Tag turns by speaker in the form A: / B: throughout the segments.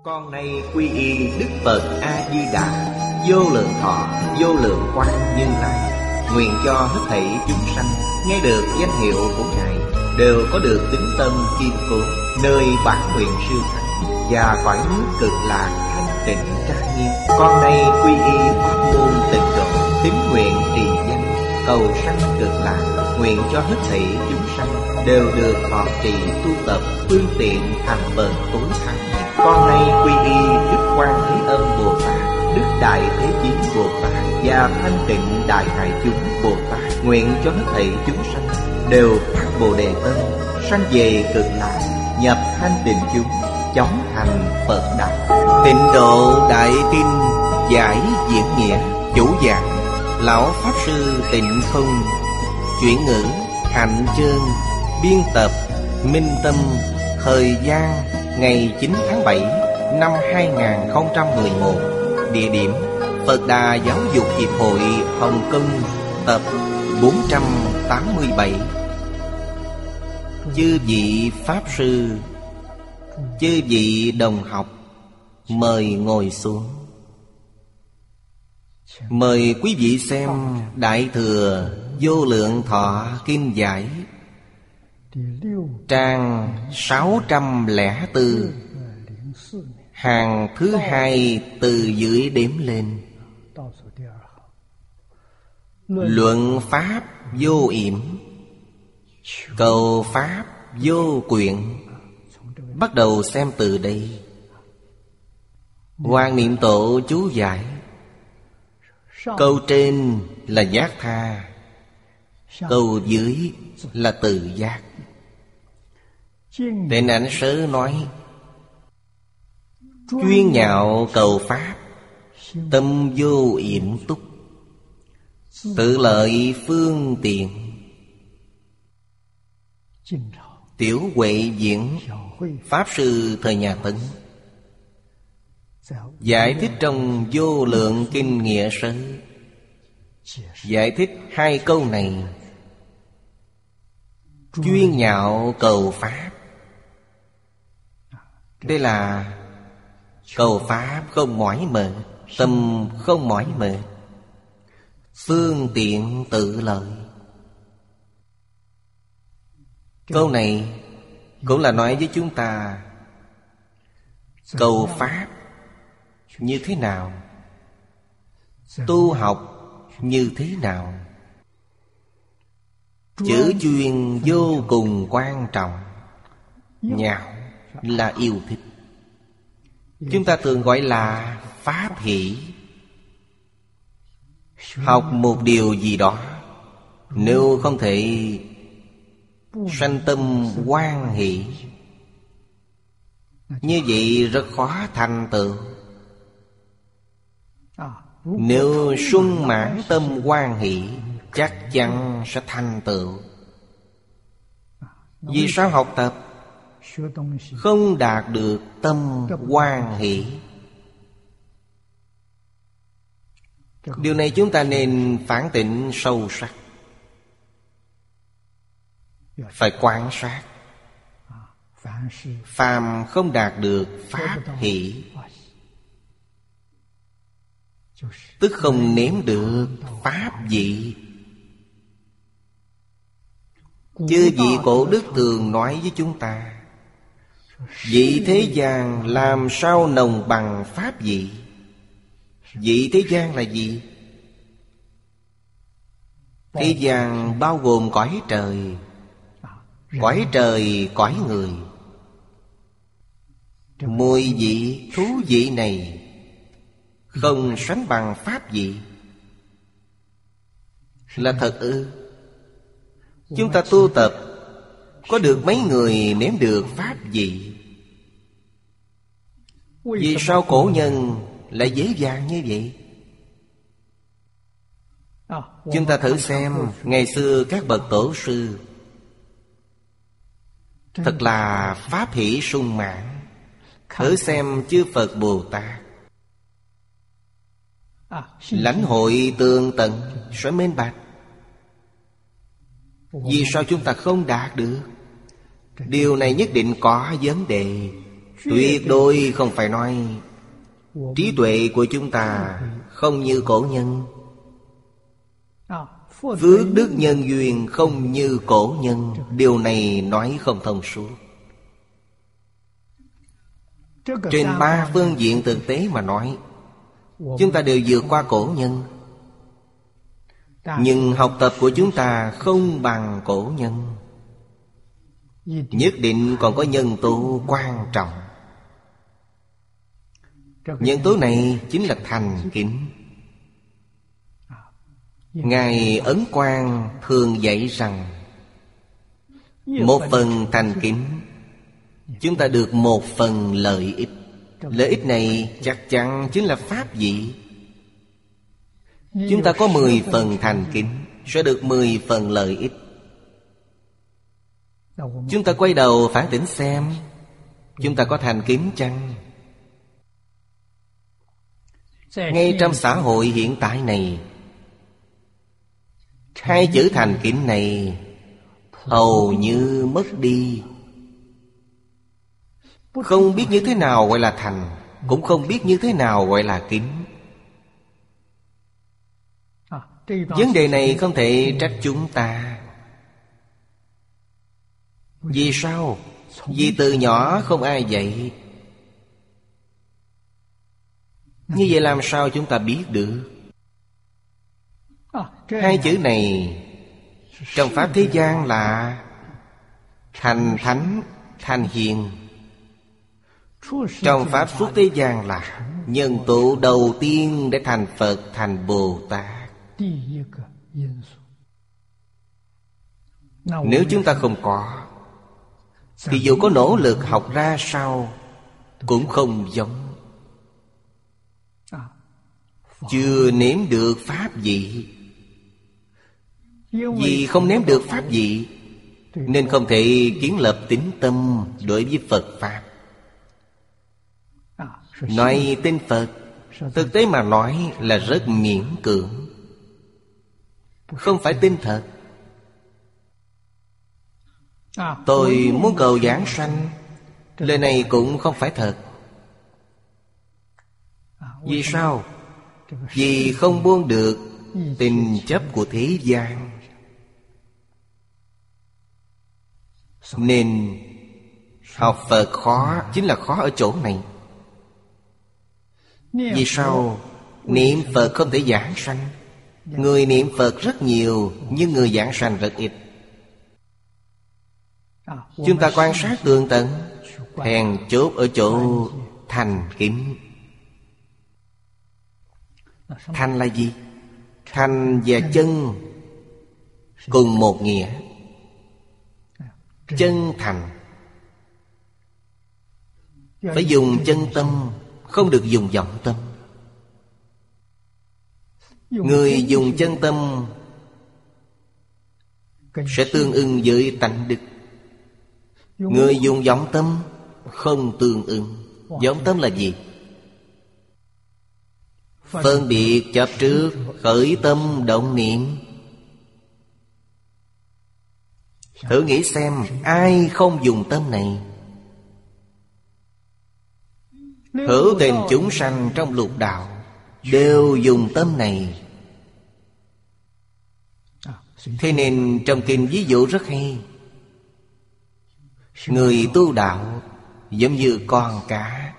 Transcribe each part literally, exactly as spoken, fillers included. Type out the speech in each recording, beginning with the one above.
A: Con nay quy y Đức Phật A-di-đà, vô lượng thọ, vô lượng quang Như Lai. Nguyện cho hết thảy chúng sanh nghe được danh hiệu của Ngài đều có được tín tâm kiên cố, nơi bản nguyện siêu thắng và cõi nước cực lạc thanh tịnh trang nghiêm. Con nay quy y pháp môn tịnh độ, tín nguyện trì danh, cầu sanh cực lạc. Nguyện cho hết thảy chúng sanh đều được thọ trì tu tập phương tiện thành bậc tối thắng. Con nay quy y Đức Quan Thế Âm Bồ Tát, Đức Đại Thế Chí Bồ Tát và Thanh Tịnh Đại Hải Chúng Bồ Tát. Nguyện cho hết thảy chúng sanh đều phát Bồ Đề tâm, sanh về cực lạc, nhập thanh tịnh chúng, chóng thành Phật đạo. Tịnh độ Đại Kinh giải diễn nghĩa. Chủ giảng Lão Pháp Sư Tịnh Không. Chuyển ngữ Hạnh Chương. Biên tập Minh Tâm. Thời gian ngày chín tháng bảy năm hai nghìn không trăm mười một. Địa điểm Phật Đà Giáo dục Hiệp hội Hồng Kông. Tập bốn trăm tám mươi bảy. Chư vị Pháp Sư, chư vị đồng học, mời ngồi xuống. Mời quý vị xem Đại Thừa Vô Lượng Thọ Kinh Giải, trang sáu trăm lẻ bốn, hàng thứ hai từ dưới đếm lên. Luận Pháp vô yểm, cầu Pháp vô quyện. Bắt đầu xem từ đây. Hoàng Niệm Tổ chú giải. Câu trên là giác tha, câu dưới là từ giác. Tịnh Ảnh Sớ nói: chuyên nhạo cầu Pháp, tâm vô yểm túc, tự lợi phương tiện. Tiểu Huệ Diễn, Pháp Sư thời nhà Tấn, giải thích trong Vô Lượng Kinh Nghĩa Sớ, giải thích hai câu này. Chuyên nhạo cầu Pháp, đây là cầu Pháp không mỏi mệt, tâm không mỏi mệt, phương tiện tự lợi. Câu này cũng là nói với chúng ta cầu Pháp như thế nào, tu học như thế nào. Chữ chuyên vô cùng quan trọng. Nhạo là yêu thích, chúng ta thường gọi là pháp hỷ. Học một điều gì đó, nếu không thể sanh tâm hoan hỷ, như vậy rất khó thành tựu. Nếu sung mãn tâm hoan hỷ, chắc chắn sẽ thành tựu. Vì sao học tập không đạt được tâm hoan hỷ? Điều này chúng ta nên phản tỉnh sâu sắc, phải quan sát. Phàm không đạt được pháp hỷ, tức không nếm được pháp vị. Chư vị cổ đức thường nói với chúng ta: vị thế gian làm sao nồng bằng pháp vị? Vị thế gian là gì? Thế gian bao gồm cõi trời, cõi trời, cõi người. Mùi vị, thú vị này không sánh bằng pháp vị. Là thật ư? Chúng ta tu tập có được mấy người nếm được pháp vị? Vì sao cổ nhân lại dễ dàng như vậy? Chúng ta thử xem ngày xưa các bậc tổ sư thật là pháp hỷ sung mãn. Thử xem chư Phật Bồ Tát lãnh hội tường tận, sẽ minh bạch. Vì sao chúng ta không đạt được? Điều này nhất định có vấn đề. Tuyệt đối không phải nói trí tuệ của chúng ta không như cổ nhân, phước đức nhân duyên không như cổ nhân. Điều này nói không thông suốt. Trên ba phương diện thực tế mà nói, chúng ta đều vượt qua cổ nhân. Nhưng học tập của chúng ta không bằng cổ nhân. Nhất định còn có nhân tố quan trọng. Nhân tố này chính là thành kính. Ngài Ấn Quang thường dạy rằng một phần thành kính, chúng ta được một phần lợi ích. Lợi ích này chắc chắn chính là pháp vị. Chúng ta có mười phần thành kính, sẽ được mười phần lợi ích. Chúng ta quay đầu phản tỉnh xem, chúng ta có thành kính chăng? Ngay trong xã hội hiện tại này, hai chữ thành kính này hầu như mất đi. Không biết như thế nào gọi là thành, cũng không biết như thế nào gọi là kính. Vấn đề này không thể trách chúng ta. Vì sao? Vì từ nhỏ không ai dạy. Như vậy làm sao chúng ta biết được? Hai chữ này trong pháp thế gian là thành thánh, thành hiền. Trong pháp suốt thế gian là nhân tố đầu tiên để thành Phật, thành Bồ Tát. Nếu chúng ta không có, thì dù có nỗ lực học ra sao cũng không giống. Chưa nếm được pháp vị. Vì không nếm được pháp vị nên không thể kiến lập tín tâm đối với Phật Pháp. Nói tin Phật, thực tế mà nói là rất miễn cưỡng, không phải tin thật. Tôi muốn cầu giảng sanh, lời này cũng không phải thật. Vì sao? Vì không buông được tình chấp của thế gian, nên học Phật khó chính là khó ở chỗ này. Vì sao? Niệm Phật không thể giảng sanh. Người niệm Phật rất nhiều, nhưng người giảng sanh rất ít. Chúng ta quan sát tường tận, hèn chốt ở chỗ thành kính. Thành là gì? Thành và chân cùng một nghĩa. Chân thành phải dùng chân tâm, không được dùng vọng tâm. Người dùng chân tâm sẽ tương ưng với tánh đức. Người dùng vọng tâm không tương ưng. Vọng tâm là gì? Phân biệt chấp trước, khởi tâm động niệm. Thử nghĩ xem, ai không dùng tâm này? Hữu tình chúng sanh trong lục đạo đều dùng tâm này. Thế nên trong kinh ví dụ rất hay. Người tu đạo giống như con cá,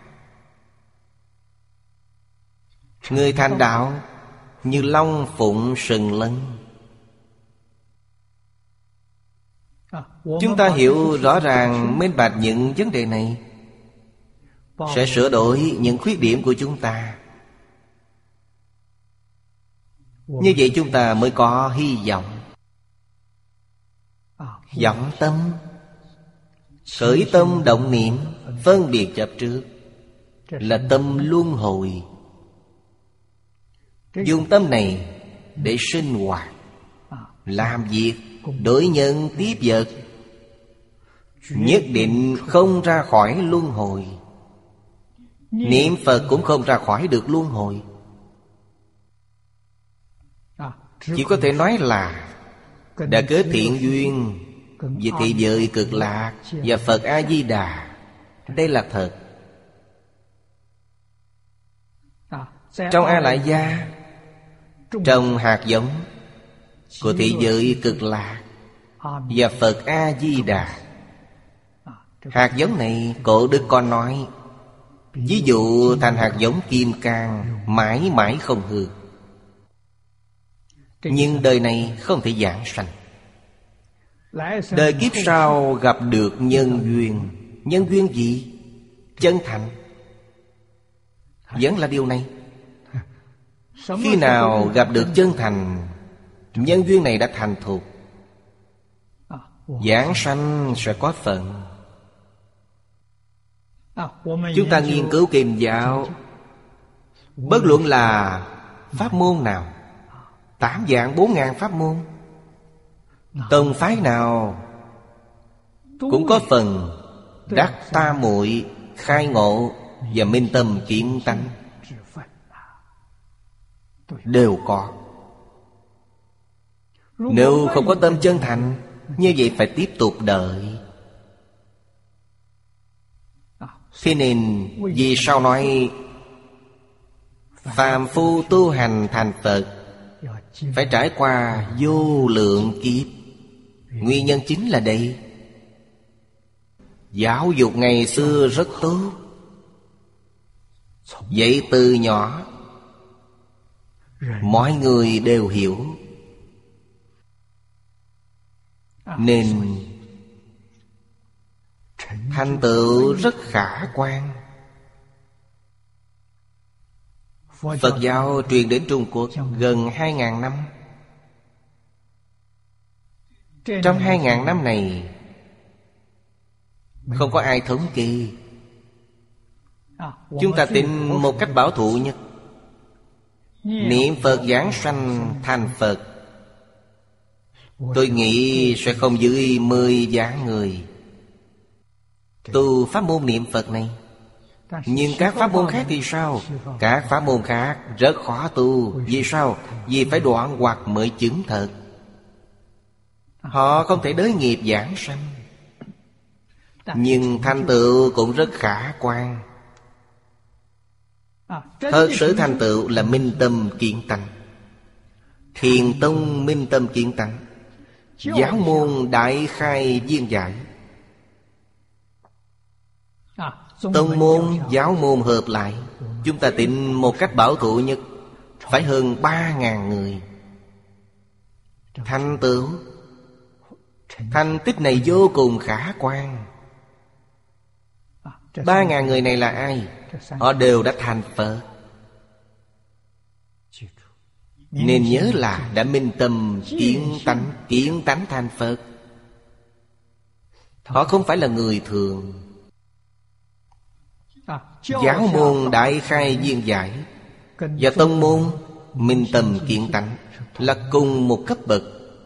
A: người thành đạo như long phụng sừng lân. Chúng ta hiểu rõ ràng minh bạch những vấn đề này, sẽ sửa đổi những khuyết điểm của chúng ta. Như vậy chúng ta mới có hy vọng. Vọng tâm, khởi tâm động niệm, phân biệt chấp trước là tâm luân hồi. Dùng tâm này để sinh hoạt, làm việc, đối nhân tiếp vật, nhất định không ra khỏi luân hồi. Niệm Phật cũng không ra khỏi được luân hồi. Chỉ có thể nói là đã kết thiện duyên về thị giới cực lạc và Phật A-di-đà. Đây là thật. Trong A Lại Gia trồng hạt giống của thế giới Cực Lạc và Phật A-di-đà. Hạt giống này Cổ Đức có nói, ví dụ thành hạt giống kim cang, mãi mãi không hư. Nhưng đời này không thể giảng sanh. Đời kiếp sau gặp được nhân duyên. Nhân duyên gì? Chân thành. Vẫn là điều này. Khi nào gặp được chân thành, nhân duyên này đã thành thục, giảng sanh sẽ có phần. Chúng ta nghiên cứu kinh giáo, bất luận là pháp môn nào, tám vạn bốn ngàn pháp môn, tông phái nào cũng có phần đắc ta muội, khai ngộ và minh tâm kiến tánh, đều có. Nếu không có tâm chân thành, như vậy phải tiếp tục đợi. Thế nên vì sao nói phàm phu tu hành thành Phật phải trải qua vô lượng kiếp? Nguyên nhân chính là đây. Giáo dục ngày xưa rất tốt, dạy từ nhỏ mọi người đều hiểu, nên thành tựu rất khả quan. Phật giáo truyền đến Trung Quốc gần hai ngàn năm. Trong hai ngàn năm này không có ai thống kê. Chúng ta tin một cách bảo thủ nhất, niệm Phật giảng sanh thành Phật, tôi nghĩ sẽ không dưới mười vạn người tu pháp môn niệm Phật này. Nhưng các pháp môn khác thì sao? Các pháp môn khác rất khó tu. Vì sao? Vì phải đoạn hoặc mới chứng thật. Họ không thể đới nghiệp giảng sanh, nhưng thành tựu cũng rất khả quan. Thật sự thành tựu là minh tâm kiến tánh. Thiền tông minh tâm kiến tánh, giáo môn đại khai viên giải. Tông môn, giáo môn hợp lại, chúng ta tin một cách bảo thủ nhất, phải hơn ba ngàn người. Thành tựu, thành tích này vô cùng khả quan. Ba ngàn người này là ai? Họ đều đã thành Phật. Nên nhớ là đã minh tâm kiến tánh, kiến tánh thành Phật. Họ không phải là người thường. Giáo môn đại khai viên giải và tông môn minh tâm kiến tánh là cùng một cấp bậc.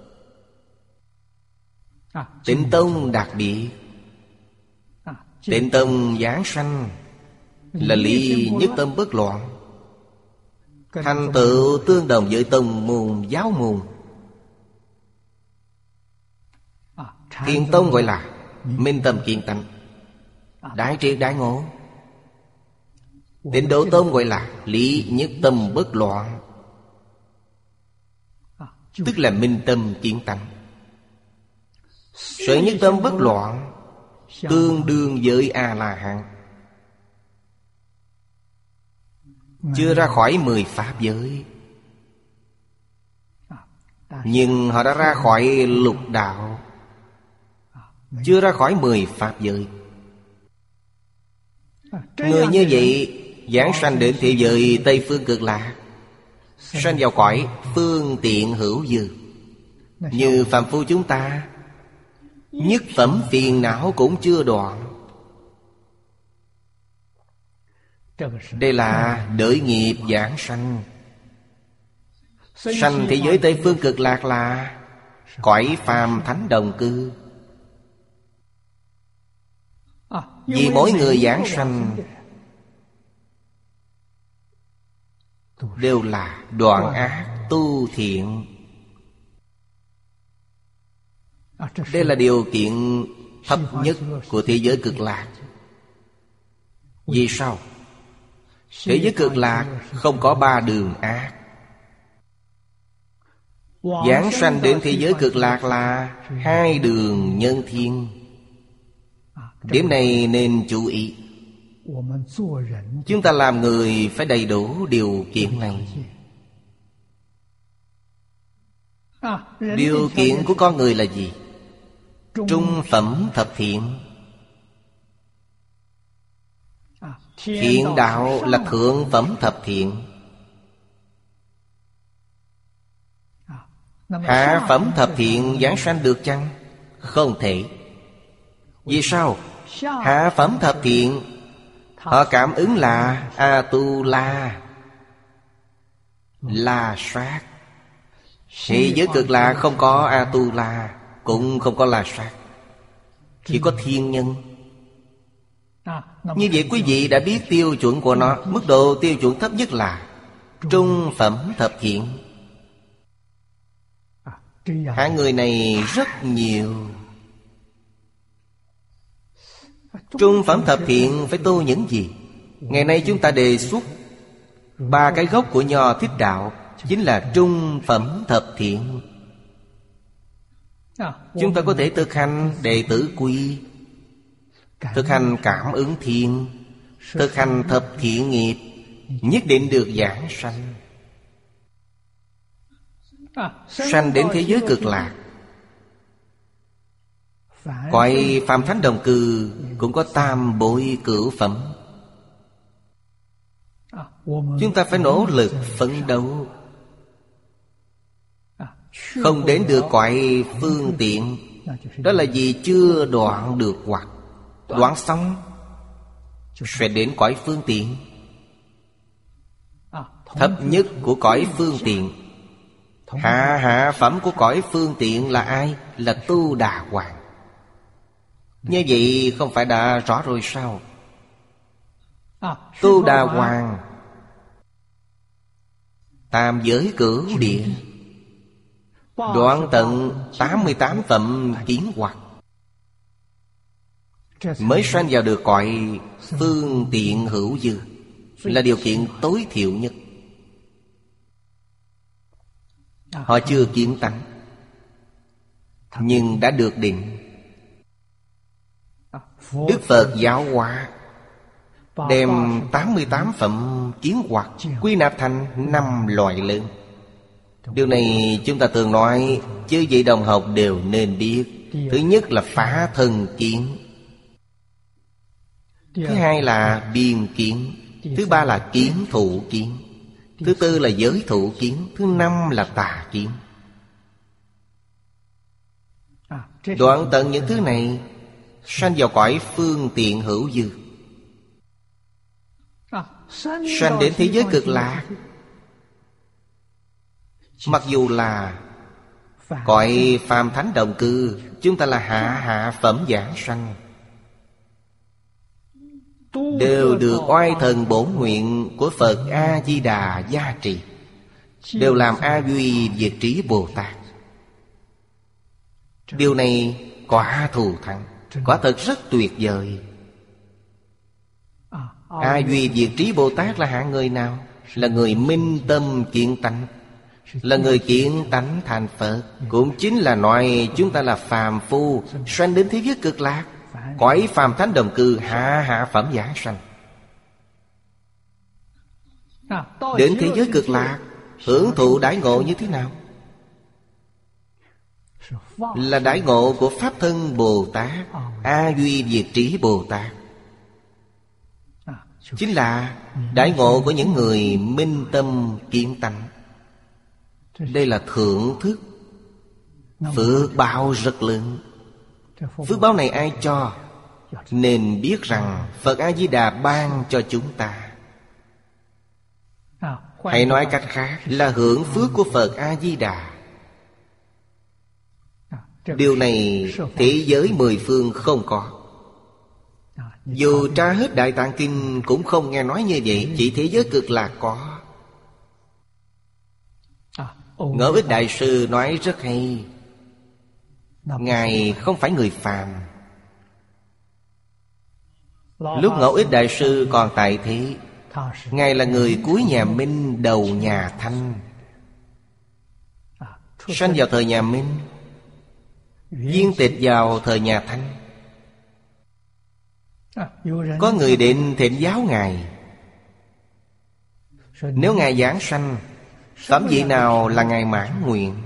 A: Tịnh tông đặc biệt. Tịnh tông giảng sanh là lý nhất tâm bất loạn, thành tựu tương đồng với tông môn giáo môn. Thiền tông gọi là minh tâm kiến tánh, đại triệt đại ngộ. Tịnh độ tông gọi là lý nhất tâm bất loạn, tức là minh tâm kiến tánh. Sự nhất tâm bất loạn tương đương với A-la-hán, chưa ra khỏi mười pháp giới, nhưng họ đã ra khỏi lục đạo, chưa ra khỏi mười pháp giới. Người như vậy giảng sanh đến thế giới Tây Phương Cực Lạc, sanh vào cõi phương tiện hữu dư. Như phàm phu chúng ta, nhất phẩm phiền não cũng chưa đoạn. Đây là đợi nghiệp giảng sanh. Sanh thế giới Tây Phương Cực Lạc là cõi phàm thánh đồng cư. Vì mỗi người giảng sanh đều là đoạn ác tu thiện. Đây là điều kiện thấp nhất của thế giới Cực Lạc. Vì sao? Thế giới cực lạc không có ba đường ác. Giáng sanh đến thế giới cực lạc là hai đường nhân thiên. Điểm này nên chú ý. Chúng ta làm người phải đầy đủ điều kiện này. Điều kiện của con người là gì? Trung phẩm thập thiện. Thiện đạo là thượng phẩm thập thiện. Hạ phẩm thập thiện giáng sanh được chăng? Không thể. Vì sao? Hạ phẩm thập thiện họ cảm ứng là A-tu-la, La Sát. Thế giới cực lạc không có A-tu-la, cũng không có La Sát, chỉ có thiên nhân. Như vậy quý vị đã biết tiêu chuẩn của nó. Mức độ tiêu chuẩn thấp nhất là trung phẩm thập thiện. Hạng người này rất nhiều. Trung phẩm thập thiện phải tu những gì? Ngày nay chúng ta đề xuất ba cái gốc của nho Thích Đạo chính là trung phẩm thập thiện. Chúng ta có thể thực hành đệ tử quy, thực hành cảm ứng thiên, thực hành thập thiện nghiệp, nhất định được giảng sanh. Sanh đến thế giới cực lạc. Cõi phàm thánh đồng cư cũng có tam bội cửu phẩm. Chúng ta phải nỗ lực phấn đấu. Không đến được cõi phương tiện, đó là vì chưa đoạn được hoặc. Đoạn xong sẽ đến cõi phương tiện. Thấp nhất của cõi phương tiện, hạ hạ phẩm của cõi phương tiện là ai? Là Tu Đà Hoàng. Như vậy không phải đã rõ rồi sao? Tu Đà Hoàng tam giới cửu địa, đoạn tận tám mươi tám phẩm kiến hoặc, mới sanh vào được cõi phương tiện hữu dư, là điều kiện tối thiểu nhất. Họ chưa kiến tánh, nhưng đã được định. Đức Phật giáo hóa, đem tám mươi tám phẩm kiến hoặc quy nạp thành năm loại lớn. Điều này chúng ta thường nói, chư vị đồng học đều nên biết. Thứ nhất là phá thân kiến, thứ hai là biên kiến, thứ ba là kiến thụ kiến, thứ tư là giới thụ kiến, thứ năm là tà kiến. Đoạn tận những thứ này, sanh vào cõi phương tiện hữu dư, sanh đến thế giới cực lạc. Mặc dù là cõi phàm thánh đồng cư, chúng ta là hạ hạ phẩm giảng sanh, đều được oai thần bổn nguyện của Phật A-di-đà gia trì, đều làm A Duy Diệt Trí Bồ Tát. Điều này quả thù thắng, quả thật rất tuyệt vời. A Duy Diệt Trí Bồ Tát là hạng người nào? Là người minh tâm kiện tánh, là người kiện tánh thành Phật. Cũng chính là nói chúng ta là phàm phu, sanh đến thế giới cực lạc, cõi phàm thánh đồng cư, hạ hạ phẩm giảng sanh. Đến thế giới cực lạc, hưởng thụ đãi ngộ như thế nào? Là đãi ngộ của Pháp Thân Bồ Tát, A Duy Diệt Trí Bồ Tát. Chính là đãi ngộ của những người minh tâm kiến tánh. Đây là thưởng thức, phước báo rất lớn. Phước báo này ai cho? Nên biết rằng Phật A-di-đà ban cho chúng ta. Hãy nói cách khác là hưởng phước của Phật A-di-đà. Điều này thế giới mười phương không có. Dù tra hết Đại Tạng Kinh cũng không nghe nói như vậy. Chỉ thế giới cực lạc có. Ngẫu Ích Đại Sư nói rất hay. Ngài không phải người phàm. Lúc Ngẫu Ích Đại Sư còn tại thế, Ngài là người cuối nhà Minh, đầu nhà Thanh. Sanh vào thời nhà Minh, viên tịch vào thời nhà Thanh. Có người đến thỉnh giáo Ngài. Nếu Ngài giảng sanh, phẩm vị nào là Ngài mãn nguyện?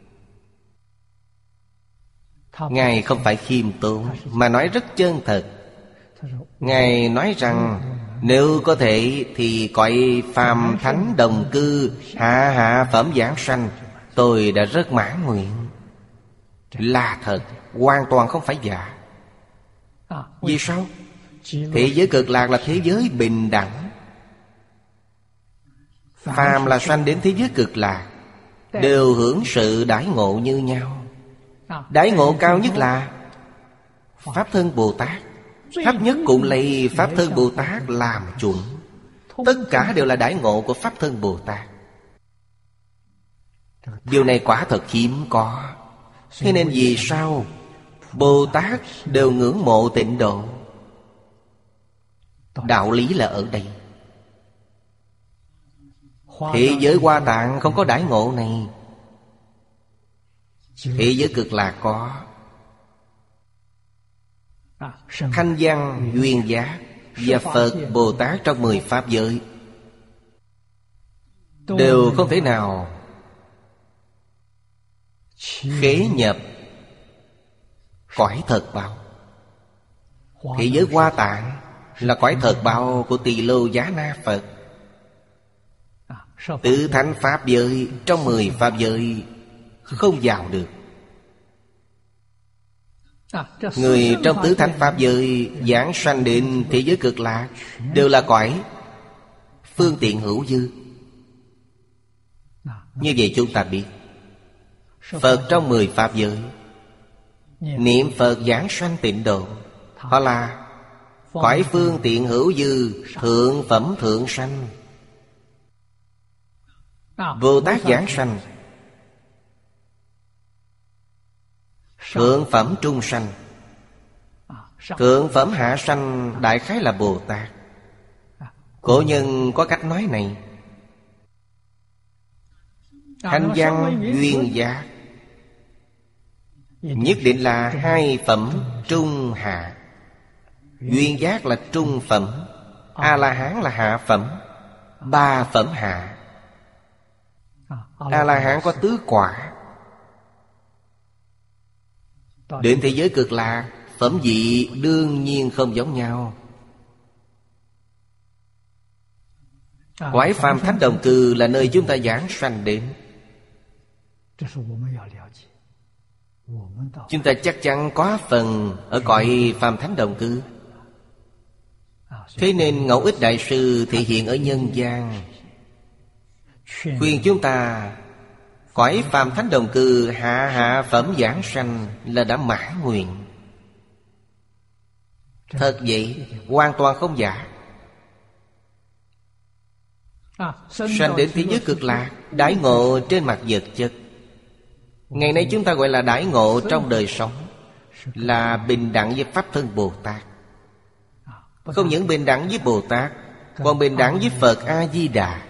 A: Ngài không phải khiêm tốn, mà nói rất chân thật. Ngài nói rằng nếu có thể thì cõi phàm thánh đồng cư, hạ hạ phẩm giảng sanh, tôi đã rất mãn nguyện. Là thật, hoàn toàn không phải giả. Vì sao? Thế giới cực lạc là thế giới bình đẳng. Phàm là sanh đến thế giới cực lạc đều hưởng sự đãi ngộ như nhau. Đãi ngộ cao nhất là Pháp Thân Bồ Tát. Thấp nhất cũng lấy Pháp Thân Bồ Tát làm chuẩn. Tất cả đều là đãi ngộ của Pháp Thân Bồ Tát. Điều này quả thật hiếm có. Thế nên vì sao Bồ Tát đều ngưỡng mộ tịnh độ? Đạo lý là ở đây. Thế giới Hoa Tạng không có đãi ngộ này. Thế giới cực lạc có. Thanh văn, duyên giác và Phật Bồ Tát trong mười pháp giới đều không thể nào khế nhập cõi thật báo. Thế giới Hoa Tạng là cõi thật báo của Tỳ Lô Giá Na Phật. Tứ thánh pháp giới trong mười pháp giới không vào được. Người trong tứ thánh pháp giới giảng sanh đến thế giới cực lạc đều là cõi phương tiện hữu dư. Như vậy chúng ta biết Phật trong mười pháp giới niệm Phật giảng sanh tịnh độ, họ là cõi phương tiện hữu dư, thượng phẩm thượng sanh. Bồ Tát giảng sanh thượng phẩm trung sanh, thượng phẩm hạ sanh đại khái là Bồ Tát. Cổ nhân có cách nói này: thanh văn duyên giác nhất định là hai phẩm trung hạ. Duyên giác là trung phẩm, A-la-hán là hạ phẩm, ba phẩm hạ. A-la-hán có tứ quả. Đến thế giới cực lạc, phẩm vị đương nhiên không giống nhau. Cõi phàm thánh đồng cư là nơi chúng ta giảng sanh đến. Chúng ta chắc chắn có phần ở cõi phàm thánh đồng cư. Thế nên Ngẫu Ích Đại Sư thể hiện ở nhân gian, khuyên chúng ta cõi phàm thánh đồng cư hạ hạ phẩm giảng sanh là đã mãn nguyện. Thật vậy, hoàn toàn không giả. Sanh đến thế giới cực lạc, đãi ngộ trên mặt vật chất. Ngày nay chúng ta gọi là đãi ngộ trong đời sống, là bình đẳng với Pháp Thân Bồ Tát. Không những bình đẳng với Bồ Tát, còn bình đẳng với Phật A-di-đà.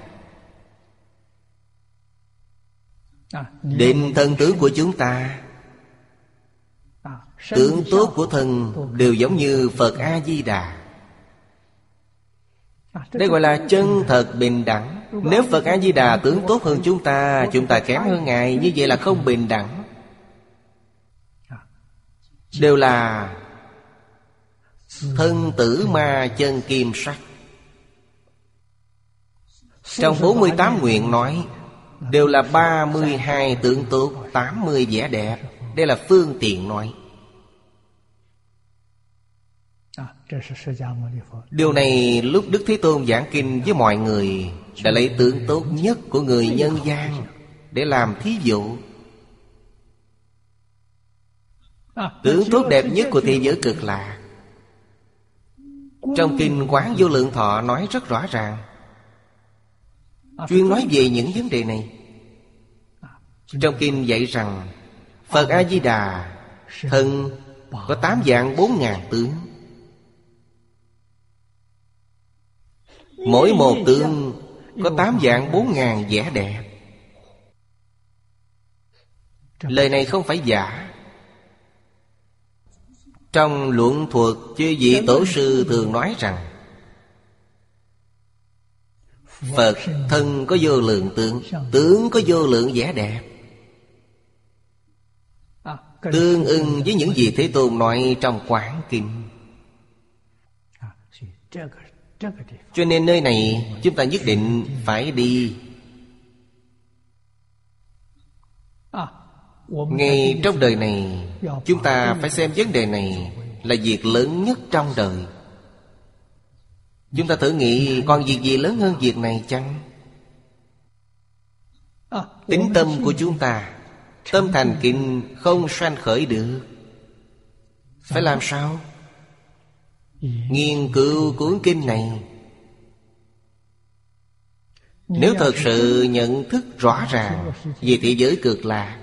A: Định thân tướng của chúng ta, tướng tốt của thân đều giống như Phật A-di-đà. Đây gọi là chân thật bình đẳng. Nếu Phật A-di-đà tướng tốt hơn chúng ta, chúng ta kém hơn Ngài, như vậy là không bình đẳng. Đều là thân tử ma chân kim sắc. Trong bốn mươi tám nguyện nói đều là ba mươi hai tướng tốt, tám mươi vẻ đẹp. Đây là phương tiện nói. Điều này lúc Đức Thế Tôn giảng kinh với mọi người đã lấy tướng tốt nhất của người nhân gian để làm thí dụ. Tướng tốt đẹp nhất của thế giới cực lạc, trong kinh Quán Vô Lượng Thọ nói rất rõ ràng, chuyên nói về những vấn đề này. Trong kinh dạy rằng Phật A-di-đà thân có tám vạn bốn ngàn tướng. Mỗi một tượng có tám vạn bốn ngàn vẻ đẹp. Lời này không phải giả. Trong luận thuật, chư vị tổ sư thường nói rằng Phật thân có vô lượng tướng, tướng có vô lượng vẻ đẹp, tương ưng với những gì Thế Tôn nói trong Quán Kinh. Cho nên nơi này chúng ta nhất định phải đi. Ngay trong đời này, chúng ta phải xem vấn đề này là việc lớn nhất trong đời. Chúng ta thử nghĩ, còn việc gì lớn hơn việc này chăng? Tính tâm của chúng ta, tâm thành kính không sanh khởi được. Phải làm sao? Nghiên cứu cuốn kinh này. Nếu thật sự nhận thức rõ ràng về thế giới cực lạc,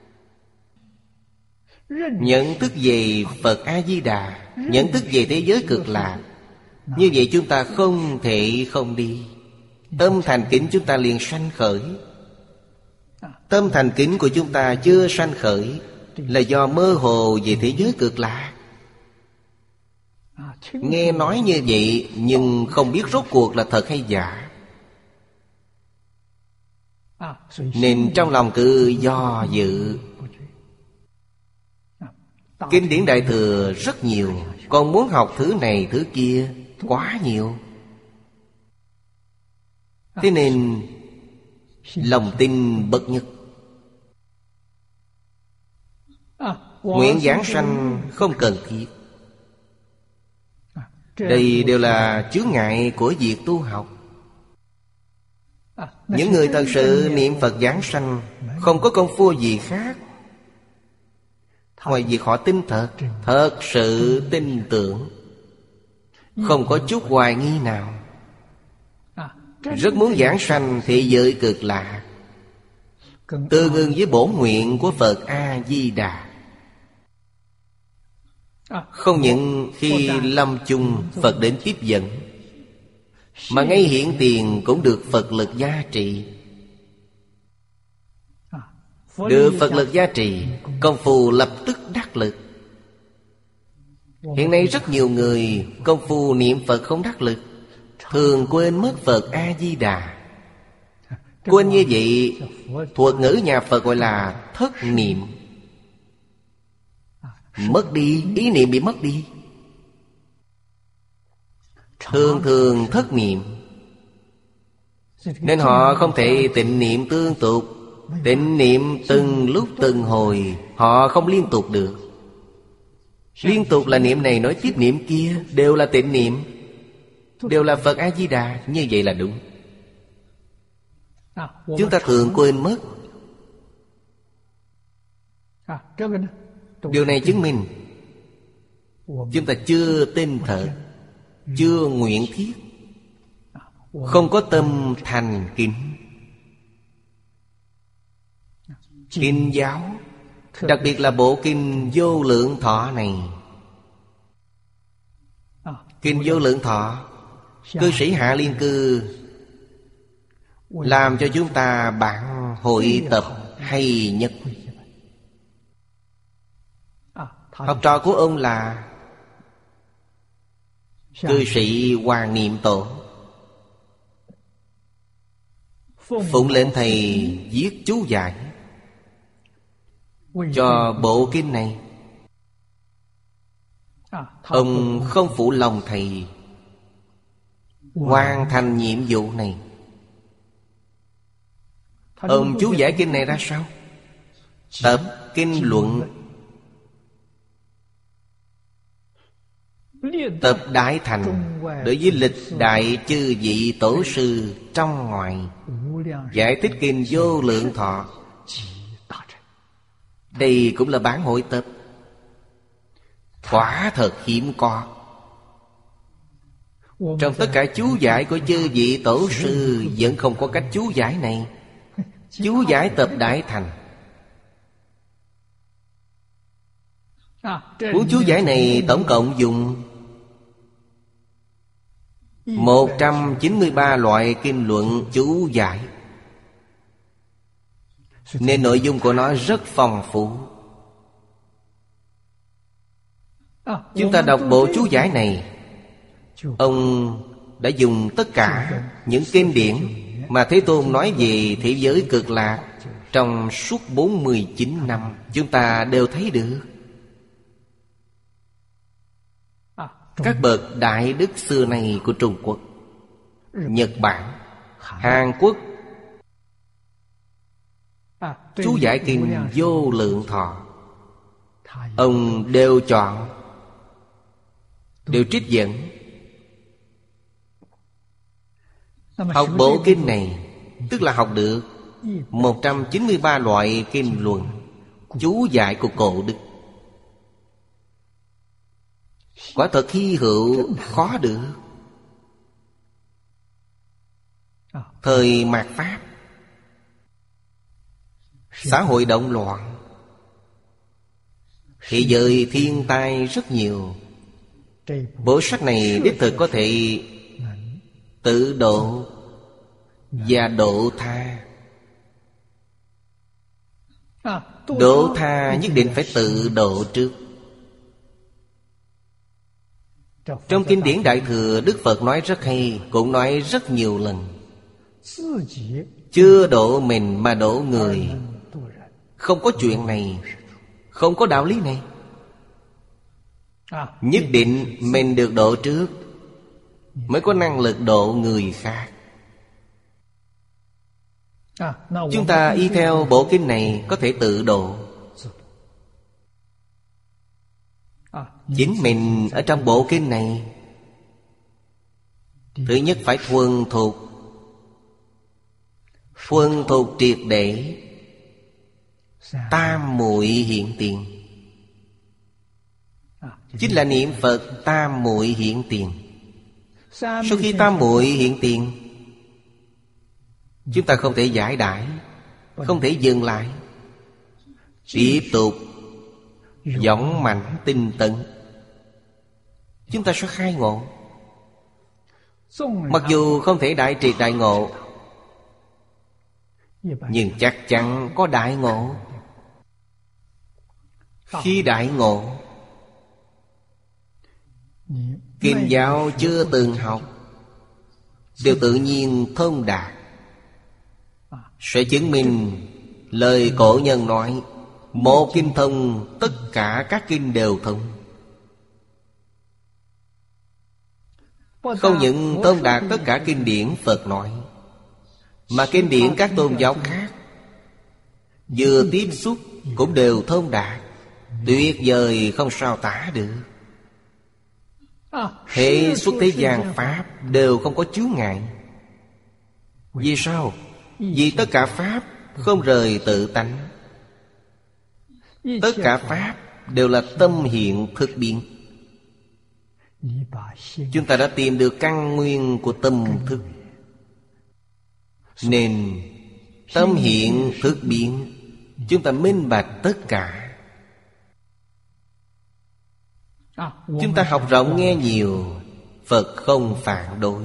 A: nhận thức về Phật A-di-đà, nhận thức về thế giới cực lạc, như vậy chúng ta không thể không đi. Tâm thành kính chúng ta liền sanh khởi. Tâm thành kính của chúng ta chưa sanh khởi là do mơ hồ về thế giới cực lạc. Nghe nói như vậy nhưng không biết rốt cuộc là thật hay giả, nên trong lòng cứ do dự. Kinh điển Đại Thừa rất nhiều, còn muốn học thứ này thứ kia quá nhiều. Thế nên lòng tin bất nhất. Nguyện giảng sanh không cần thiết. Đây đều là chướng ngại của việc tu học. Những người thật sự niệm Phật giảng sanh, không có công phu gì khác ngoài việc họ tin thật, thật sự tin tưởng, không có chút hoài nghi nào. Rất muốn giảng sanh thế giới cực lạc, tương ưng với bổn nguyện của Phật A-di-đà. Không những khi lâm chung Phật đến tiếp dẫn, mà ngay hiện tiền cũng được Phật lực gia trì. Được Phật lực gia trì, công phu lập tức đắc lực. Hiện nay rất nhiều người công phu niệm Phật không đắc lực, thường quên mất Phật A-di-đà. Quên như vậy, thuật ngữ nhà Phật gọi là thất niệm. Mất đi, ý niệm bị mất đi. Thường thường thất niệm, nên họ không thể tịnh niệm tương tục. Tịnh niệm từng lúc từng hồi, họ không liên tục được. Liên tục là niệm này nói tiếp niệm kia, đều là tịnh niệm, đều là Phật A-di-đà. Như vậy là đúng. Chúng ta thường quên mất. Điều này chứng minh chúng ta chưa tin thật, chưa nguyện thiết, không có tâm thành kính. Kinh giáo, đặc biệt là bộ kinh Vô Lượng Thọ này. Kinh Vô Lượng Thọ, cư sĩ Hạ Liên Cư làm cho chúng ta bản hội tập hay nhất. Học trò của ông là cư sĩ Hoàng Niệm Tổ. Phụng lệnh thầy viết chú giải cho bộ kinh này. Ông không phụ lòng thầy, hoàn thành nhiệm vụ này. Ông chú giải kinh này ra sao? Tập kinh luận, tập đại thành đối với lịch đại chư vị tổ sư trong ngoài, giải thích kinh Vô Lượng Thọ. Đây cũng là bản hội tập, quả thật hiếm có. Trong tất cả chú giải của chư vị tổ sư vẫn không có cách chú giải này. Chú giải tập đại thành. Cuốn chú giải này tổng cộng dùng Một trăm chín mươi ba loại kinh luận chú giải, nên nội dung của nó rất phong phú. Chúng ta đọc bộ chú giải này, ông đã dùng tất cả những kinh điển mà Thế Tôn nói về thế giới cực lạc trong suốt bốn mươi chín năm, chúng ta đều thấy được. Các bậc đại đức xưa này của Trung Quốc, Nhật Bản, Hàn Quốc, chú giải kinh Vô Lượng Thọ, ông đều chọn, đều trích dẫn. Học bộ kinh này tức là học được một trăm chín mươi ba loại kinh luận chú giải của cổ đức. Quả thật hy hữu, khó được. Thời mạt Pháp, xã hội động loạn, thế giới thiên tai rất nhiều. Bộ sách này đích thực có thể tự độ và độ tha. Độ tha nhất định phải tự độ trước. Trong kinh điển Đại Thừa, Đức Phật nói rất hay, cũng nói rất nhiều lần. Chưa độ mình mà độ người, không có chuyện này, không có đạo lý này. Nhất định mình được độ trước mới có năng lực độ người khác. Chúng ta y theo bộ kinh này có thể tự độ. Chính mình ở trong bộ kinh này, thứ nhất phải thuần thục. Thuần thục triệt để tam muội hiện tiền, chính là niệm Phật tam muội hiện tiền. Sau khi tam muội hiện tiền, chúng ta không thể giải đãi, không thể dừng lại, tiếp tục dũng mạnh tinh tấn, chúng ta sẽ khai ngộ. Mặc dù không thể đại triệt đại ngộ, nhưng chắc chắn có đại ngộ. Khi đại ngộ, kinh giáo chưa từng học đều tự nhiên thông đạt, sẽ chứng minh lời cổ nhân nói một kinh thông, tất cả các kinh đều thông. Không những thông đạt tất cả kinh điển Phật nói, mà kinh điển các tôn giáo khác vừa tiếp xúc cũng đều thông đạt, tuyệt vời không sao tả được. Hệ xuất thế gian Pháp đều không có chướng ngại. Vì sao? Vì tất cả Pháp không rời tự tánh. Tất cả Pháp đều là tâm hiện thực biến. Chúng ta đã tìm được căn nguyên của tâm thức, nên tâm hiện thực biến, chúng ta minh bạch tất cả. Chúng ta học rộng nghe nhiều, Phật không phản đối.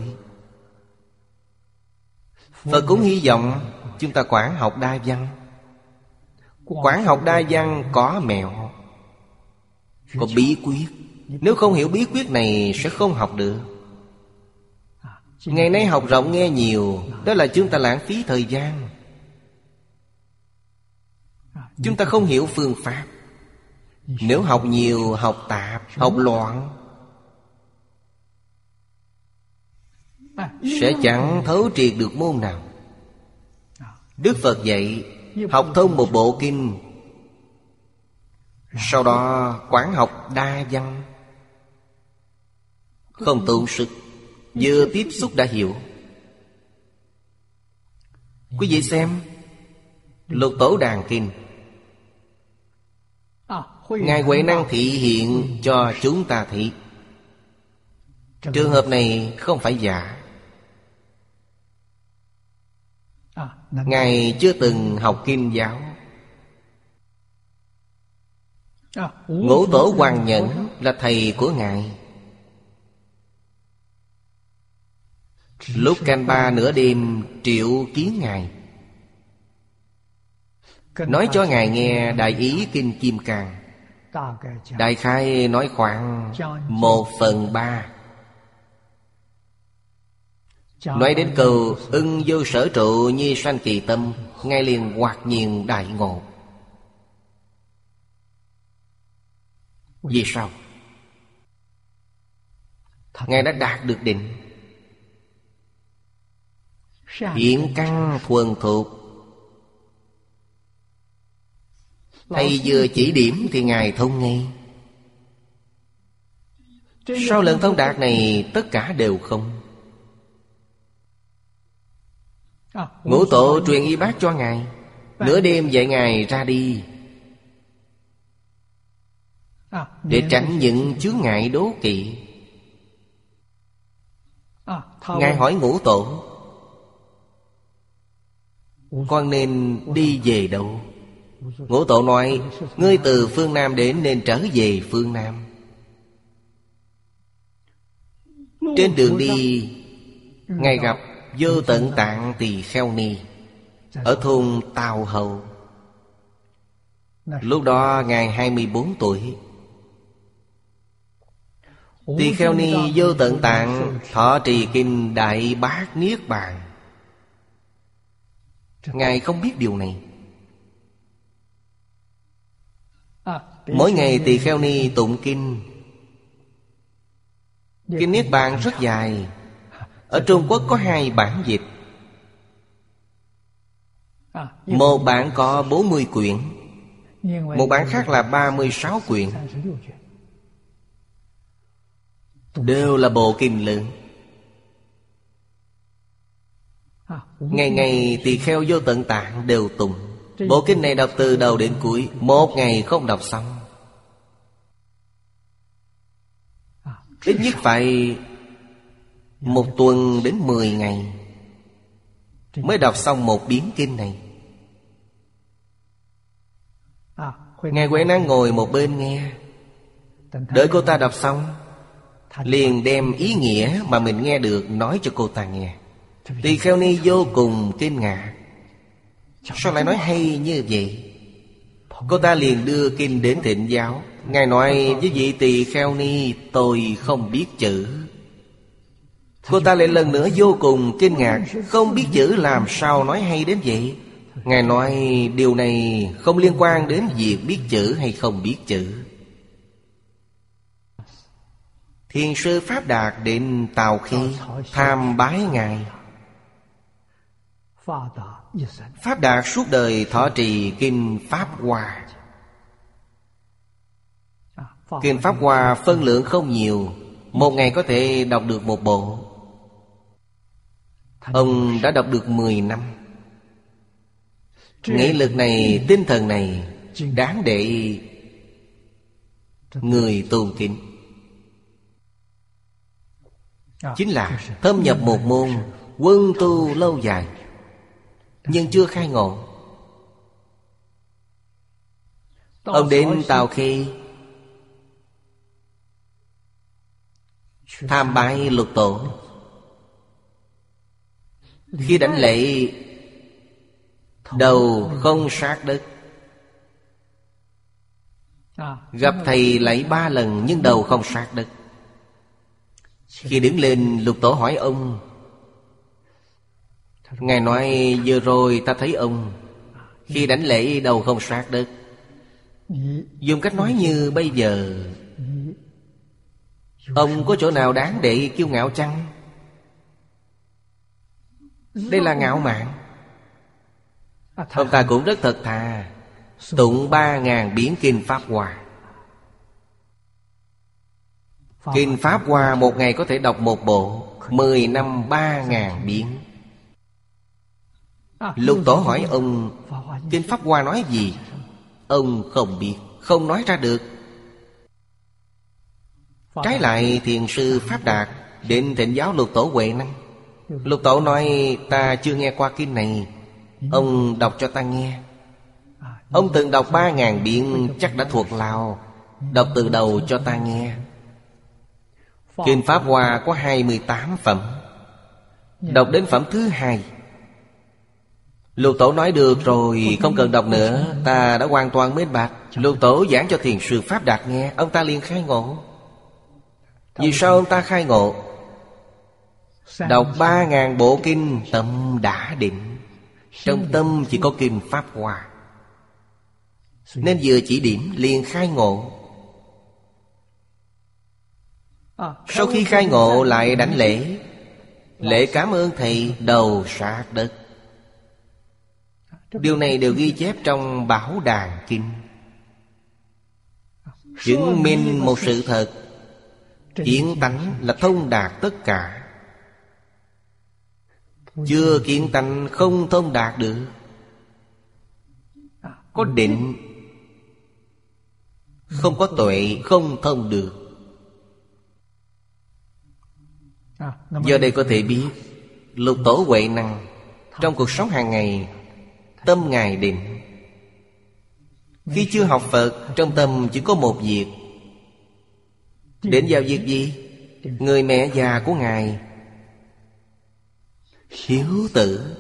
A: Phật cũng hy vọng chúng ta quán học đa văn. Quán học đa văn có mẹo, có bí quyết. Nếu không hiểu bí quyết này sẽ không học được. Ngày nay học rộng nghe nhiều, đó là chúng ta lãng phí thời gian. Chúng ta không hiểu phương pháp. Nếu học nhiều, học tạp, học loạn, sẽ chẳng thấu triệt được môn nào. Đức Phật dạy học thông một bộ kinh, sau đó quán học đa văn, không tốn sức, vừa tiếp xúc đã hiểu. Quý vị xem Lục Tổ Đàn Kinh, Ngài Huệ Năng thị hiện cho chúng ta thị. Trường hợp này không phải giả. Ngài chưa từng học kinh giáo. Ngũ Tổ Hoàng Nhẫn là thầy của Ngài. Lúc canh ba nửa đêm triệu kiến Ngài, nói cho Ngài nghe đại ý Kinh Kim Cang. Đại khái nói khoảng một phần ba. Nói đến câu ưng vô sở trụ nhi sanh kỳ tâm, Ngài liền hoặc nhiên đại ngộ. Vì sao? Ngài đã đạt được định, hiện căn thuần thuộc. Thầy vừa chỉ điểm thì Ngài thông ngay. Sau lần thông đạt này, tất cả đều không. Ngũ tổ truyền y bát cho Ngài, nửa đêm dạy Ngài ra đi, để tránh những chướng ngại đố kỵ. Ngài hỏi ngũ tổ, con nên đi về đâu? Ngũ tổ nói, ngươi từ phương Nam đến nên trở về phương Nam. Trên đường đi, Ngài gặp Vô Tận Tạng Tỳ Kheo Ni ở thôn Tào Hầu. Lúc đó Ngài hai mươi bốn tuổi. Tỳ Kheo Ni Vô Tận Tạng thọ trì kinh Đại Bát Niết Bàn. Ngài không biết điều này. Mỗi ngày Tỳ Kheo Ni tụng kinh. Kinh Niết Bàn rất dài. Ở Trung Quốc có hai bản dịch. Một bản có bốn mươi quyển, một bản khác là ba mươi sáu quyển. Đều là bộ kinh lớn. Ngày ngày Tỳ Kheo Vô Tận Tạng đều tụng. Bộ kinh này đọc từ đầu đến cuối, một ngày không đọc xong. Ít nhất phải một tuần đến mười ngày mới đọc xong một biến kinh này. Ngài Huệ Năng ngồi một bên nghe. Đợi cô ta đọc xong, liền đem ý nghĩa mà mình nghe được nói cho cô ta nghe. Tỳ Kheo Ni vô cùng kinh ngạc. Sao lại nói hay như vậy? Cô ta liền đưa kinh đến thịnh giáo. Ngài nói với vị Tỳ Kheo Ni, tôi không biết chữ. Cô ta lại lần nữa vô cùng kinh ngạc. Không biết chữ làm sao nói hay đến vậy? Ngài nói điều này không liên quan đến việc biết chữ hay không biết chữ. Thiền sư Pháp Đạt đến Tào Khê tham bái Ngài. Pháp Đạt suốt đời thọ trì kinh Pháp Hoa. Kinh Pháp Hoa phân lượng không nhiều, một ngày có thể đọc được một bộ. Ông đã đọc được mười năm. Nghị lực này, tinh thần này đáng để người tôn kính. Chính là thâm nhập một môn, quân tu lâu dài, nhưng chưa khai ngộ. Ông đến Tào Khê tham bái Lục Tổ. Khi đảnh lễ, đầu không sát đất. Gặp thầy lạy ba lần nhưng đầu không sát đất. Khi đứng lên, Lục Tổ hỏi ông. Ngài nói, vừa rồi ta thấy ông khi đảnh lễ đầu không sát đất. Dùng cách nói như bây giờ, ông có chỗ nào đáng để kiêu ngạo chăng? Đây là ngạo mạn. Ông ta cũng rất thật thà, tụng ba ngàn biến kinh Pháp Hoa. Kinh Pháp Hoa một ngày có thể đọc một bộ, mười năm ba ngàn biến. Lục Tổ hỏi ông, kinh Pháp Hoa nói gì? Ông không biết, không nói ra được. Trái lại thiền sư Pháp Đạt đến thịnh giáo Lục Tổ Huệ Năng. Lục Tổ nói, ta chưa nghe qua kinh này, ông đọc cho ta nghe. Ông từng đọc ba ngàn biến, chắc đã thuộc lào. Đọc từ đầu cho ta nghe. Kinh Pháp Hoa có hai mươi tám phẩm. Đọc đến phẩm thứ hai, Lục Tổ nói được rồi, không cần đọc nữa, ta đã hoàn toàn minh bạch. Lục Tổ giảng cho thiền sư Pháp Đạt nghe, ông ta liền khai ngộ. Vì sao ông ta khai ngộ? Đọc ba ngàn bộ kinh, tâm đã định. Trong tâm chỉ có kinh Pháp Hoa, nên vừa chỉ điểm liền khai ngộ. Sau khi khai ngộ lại đảnh lễ. Lễ cảm ơn thầy đầu sát đất. Điều này đều ghi chép trong Bảo Đàn Kinh, chứng minh một sự thật. Kiến tánh là thông đạt tất cả. Chưa kiến tánh không thông đạt được. Có định, không có tuệ không thông được. Giờ đây có thể biết Lục Tổ Huệ Năng trong cuộc sống hàng ngày, tâm Ngài định. Khi chưa học Phật, trong tâm chỉ có một việc. Định vào việc gì? Người mẹ già của Ngài hiếu tử.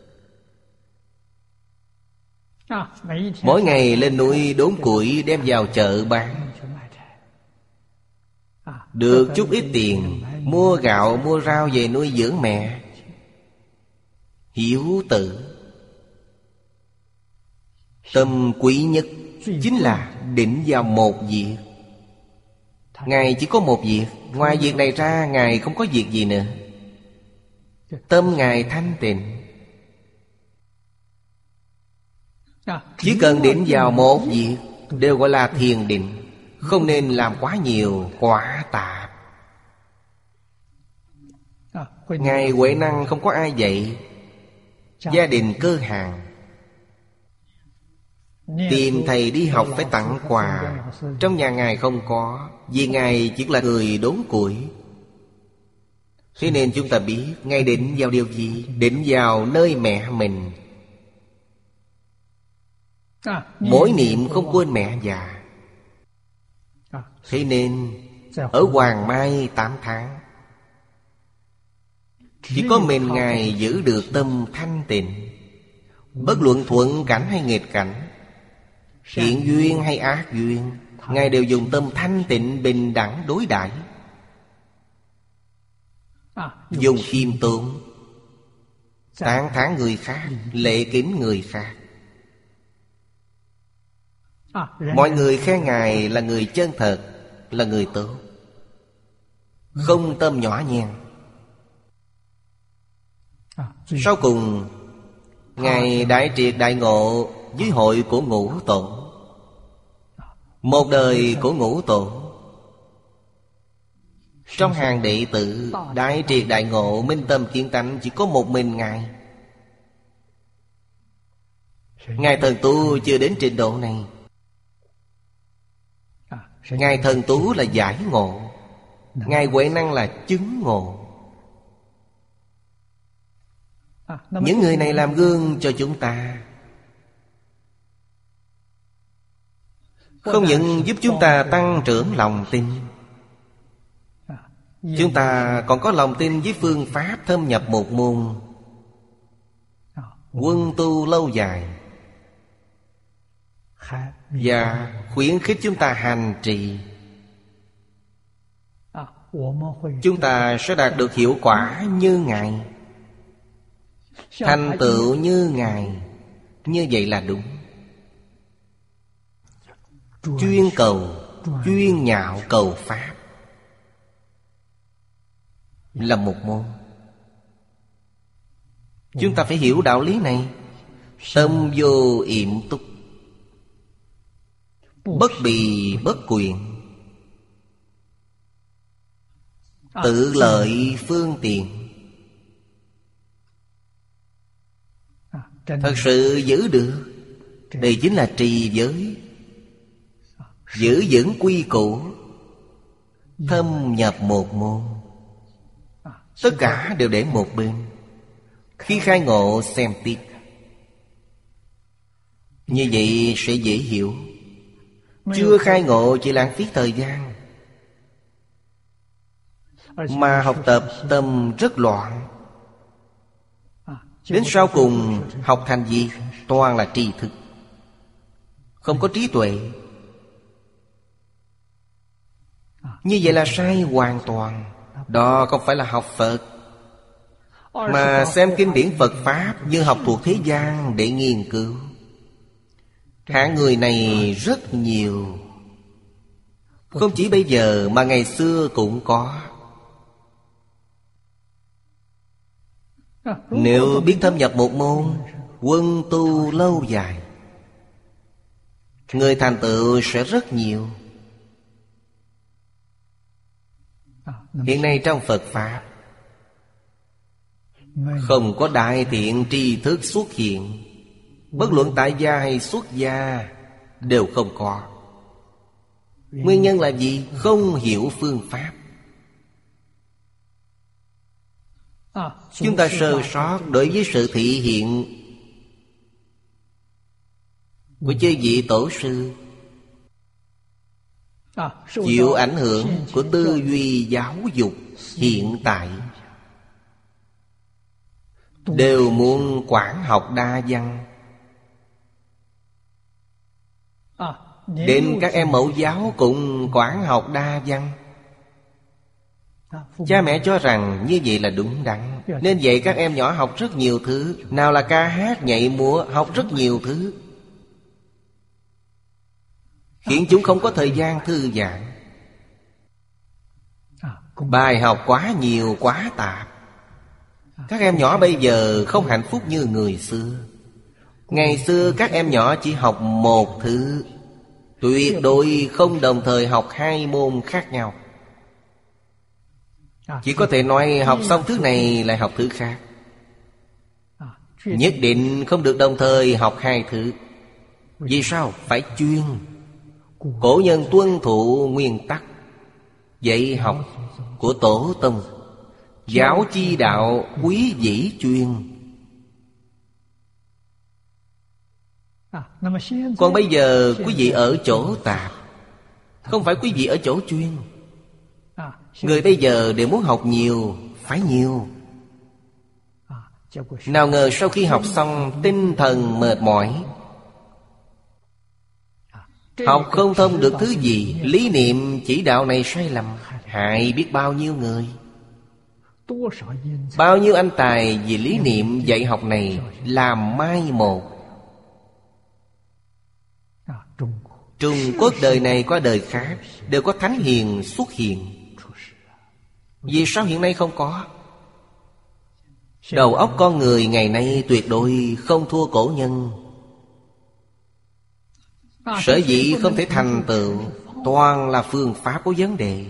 A: Mỗi ngày lên núi đốn củi đem vào chợ bán, được chút ít tiền, mua gạo mua rau về nuôi dưỡng mẹ. Hiếu tử. Tâm quý nhất chính là định vào một việc. Ngài chỉ có một việc, ngoài việc này ra Ngài không có việc gì nữa. Tâm Ngài thanh tịnh. Chỉ cần định vào một việc đều gọi là thiền định. Không nên làm quá nhiều, quá tạp. Ngài Huệ Năng không có ai dạy. Gia đình cơ hàng, tìm thầy đi học phải tặng quà. Trong nhà Ngài không có, vì Ngài chỉ là người đốn củi. Thế nên chúng ta biết Ngài định vào điều gì? Định vào nơi mẹ mình. Mỗi niệm không quên mẹ già. Thế nên ở Hoàng Mai tám tháng, chỉ có mình Ngài giữ được tâm thanh tịnh. Bất luận thuận cảnh hay nghịch cảnh, thiện duyên hay ác duyên, Ngài đều dùng tâm thanh tịnh bình đẳng đối đãi. Dùng khiêm tốn, tán thán người khác, lễ kính người khác. Mọi người khen Ngài là người chân thật, là người tốt, không tâm nhỏ nhen. Sau cùng Ngài đại triệt đại ngộ với hội của Ngũ Tổ. Một đời của Ngũ Tổ, trong hàng đệ tử đại triệt đại ngộ minh tâm kiến tánh chỉ có một mình Ngài. Ngài thần tu chưa đến trình độ này. Ngài thần tú là giải ngộ, Ngài Huệ Năng là chứng ngộ. Những người này làm gương cho chúng ta, không những giúp chúng ta tăng trưởng lòng tin, chúng ta còn có lòng tin với phương pháp thâm nhập một môn, quân tu lâu dài, và khuyến khích chúng ta hành trì. Chúng ta sẽ đạt được hiệu quả như Ngài, thành tựu như Ngài. Như vậy là đúng. Chuyên cầu, chuyên nhạo cầu pháp là một môn. Chúng ta phải hiểu đạo lý này. Tâm vô yểm túc, bất bì bất quyền, tự lợi phương tiện. Thật sự giữ được, đây chính là trì giới. Giữ vững quy củ, thâm nhập một môn, tất cả đều để một bên. Khi khai ngộ xem tiếp, như vậy sẽ dễ hiểu. Chưa khai ngộ chỉ lãng phí thời gian, mà học tập tâm rất loạn. Đến sau cùng học thành gì? Toàn là tri thức, không có trí tuệ. Như vậy là sai hoàn toàn. Đó không phải là học Phật, mà xem kinh điển Phật Pháp như học thuộc thế gian để nghiên cứu. Hạng người này rất nhiều, không chỉ bây giờ mà ngày xưa cũng có. Nếu biết thâm nhập một môn, quân tu lâu dài, người thành tựu sẽ rất nhiều. Hiện nay trong Phật Pháp không có đại thiện tri thức xuất hiện. Bất luận tại gia hay xuất gia đều không có. Nguyên nhân là gì? Không hiểu phương pháp. Chúng ta sơ sót đối với sự thị hiện của chư vị tổ sư, chịu ảnh hưởng của tư duy giáo dục hiện tại, đều muốn quản học đa văn. Đến các em mẫu giáo cũng quản học đa văn. Cha mẹ cho rằng như vậy là đúng đắn, nên dạy các em nhỏ học rất nhiều thứ. Nào là ca hát, nhảy múa, học rất nhiều thứ, khiến chúng không có thời gian thư giãn. Bài học quá nhiều, quá tạp. Các em nhỏ bây giờ không hạnh phúc như người xưa. Ngày xưa các em nhỏ chỉ học một thứ, tuyệt đối không đồng thời học hai môn khác nhau. Chỉ có thể nói học xong thứ này lại học thứ khác, nhất định không được đồng thời học hai thứ. Vì sao? Phải chuyên. Cổ nhân tuân thủ nguyên tắc dạy học của tổ tông: giáo chi đạo, quý dĩ chuyên. Còn bây giờ quý vị ở chỗ tạp, không phải quý vị ở chỗ chuyên. Người bây giờ đều muốn học nhiều, phải nhiều. Nào ngờ sau khi học xong tinh thần mệt mỏi, học không thông được thứ gì. Lý niệm chỉ đạo này sai lầm, hại biết bao nhiêu người. Bao nhiêu anh tài vì lý niệm dạy học này làm mai một. Trung Quốc đời này qua đời khác đều có thánh hiền xuất hiện. Vì sao hiện nay không có? Đầu óc con người ngày nay tuyệt đối không thua cổ nhân. Sở dĩ không thể thành tựu, toàn là phương pháp có vấn đề,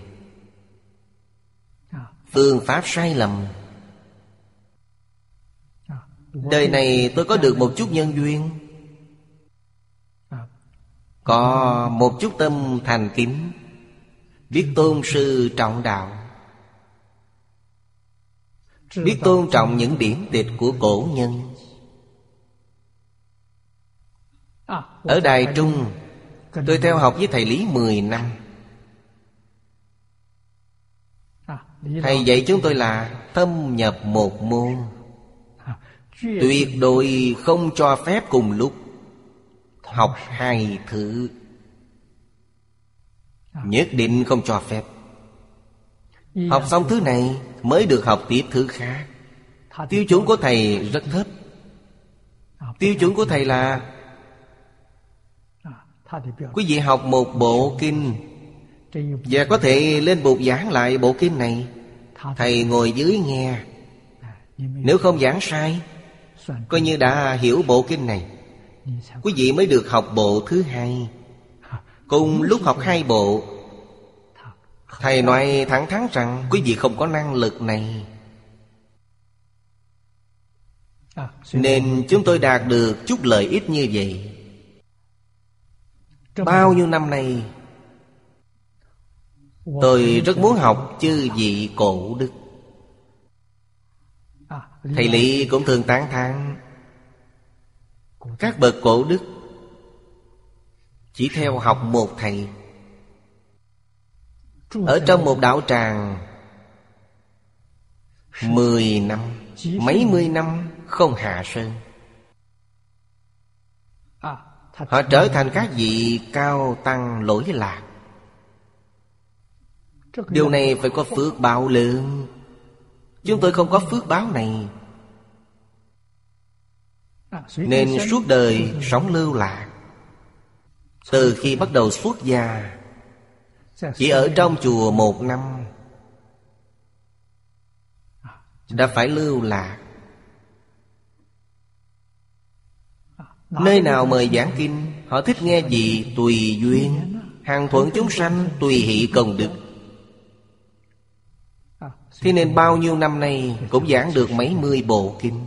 A: phương pháp sai lầm. Đời này tôi có được một chút nhân duyên, có một chút tâm thành kính, biết tôn sư trọng đạo, biết tôn trọng những điển tịch của cổ nhân. Ở Đài Trung, tôi theo học với thầy Lý mười năm. Thầy dạy chúng tôi là thâm nhập một môn, tuyệt đối không cho phép cùng lúc học hai thứ. Nhất định không cho phép. Học xong thứ này mới được học tiếp thứ khác. Tiêu chuẩn của thầy rất thấp. Tiêu chuẩn của thầy là quý vị học một bộ kinh và có thể lên bục giảng lại bộ kinh này, thầy ngồi dưới nghe. Nếu không giảng sai, coi như đã hiểu bộ kinh này, quý vị mới được học bộ thứ hai. Cùng lúc học hai bộ, thầy nói thẳng thắn rằng quý vị không có năng lực này. Nên chúng tôi đạt được chút lợi ích như vậy. Bao nhiêu năm nay tôi rất muốn học chư vị cổ đức. Thầy Lý cũng thường tán thán các bậc cổ đức chỉ theo học một thầy. Ở trong một đạo tràng mười năm, mấy mươi năm không hạ sơn. Họ trở thành các vị cao tăng lỗi lạc. Điều này phải có phước báo lớn. Chúng tôi không có phước báo này, nên suốt đời sống lưu lạc. Từ khi bắt đầu xuất gia, chỉ ở trong chùa một năm đã phải lưu lạc. Nơi nào mời giảng kinh, họ thích nghe gì tùy duyên, hằng thuận chúng sanh tùy hỷ công đức. Thế nên bao nhiêu năm nay cũng giảng được mấy mươi bộ kinh.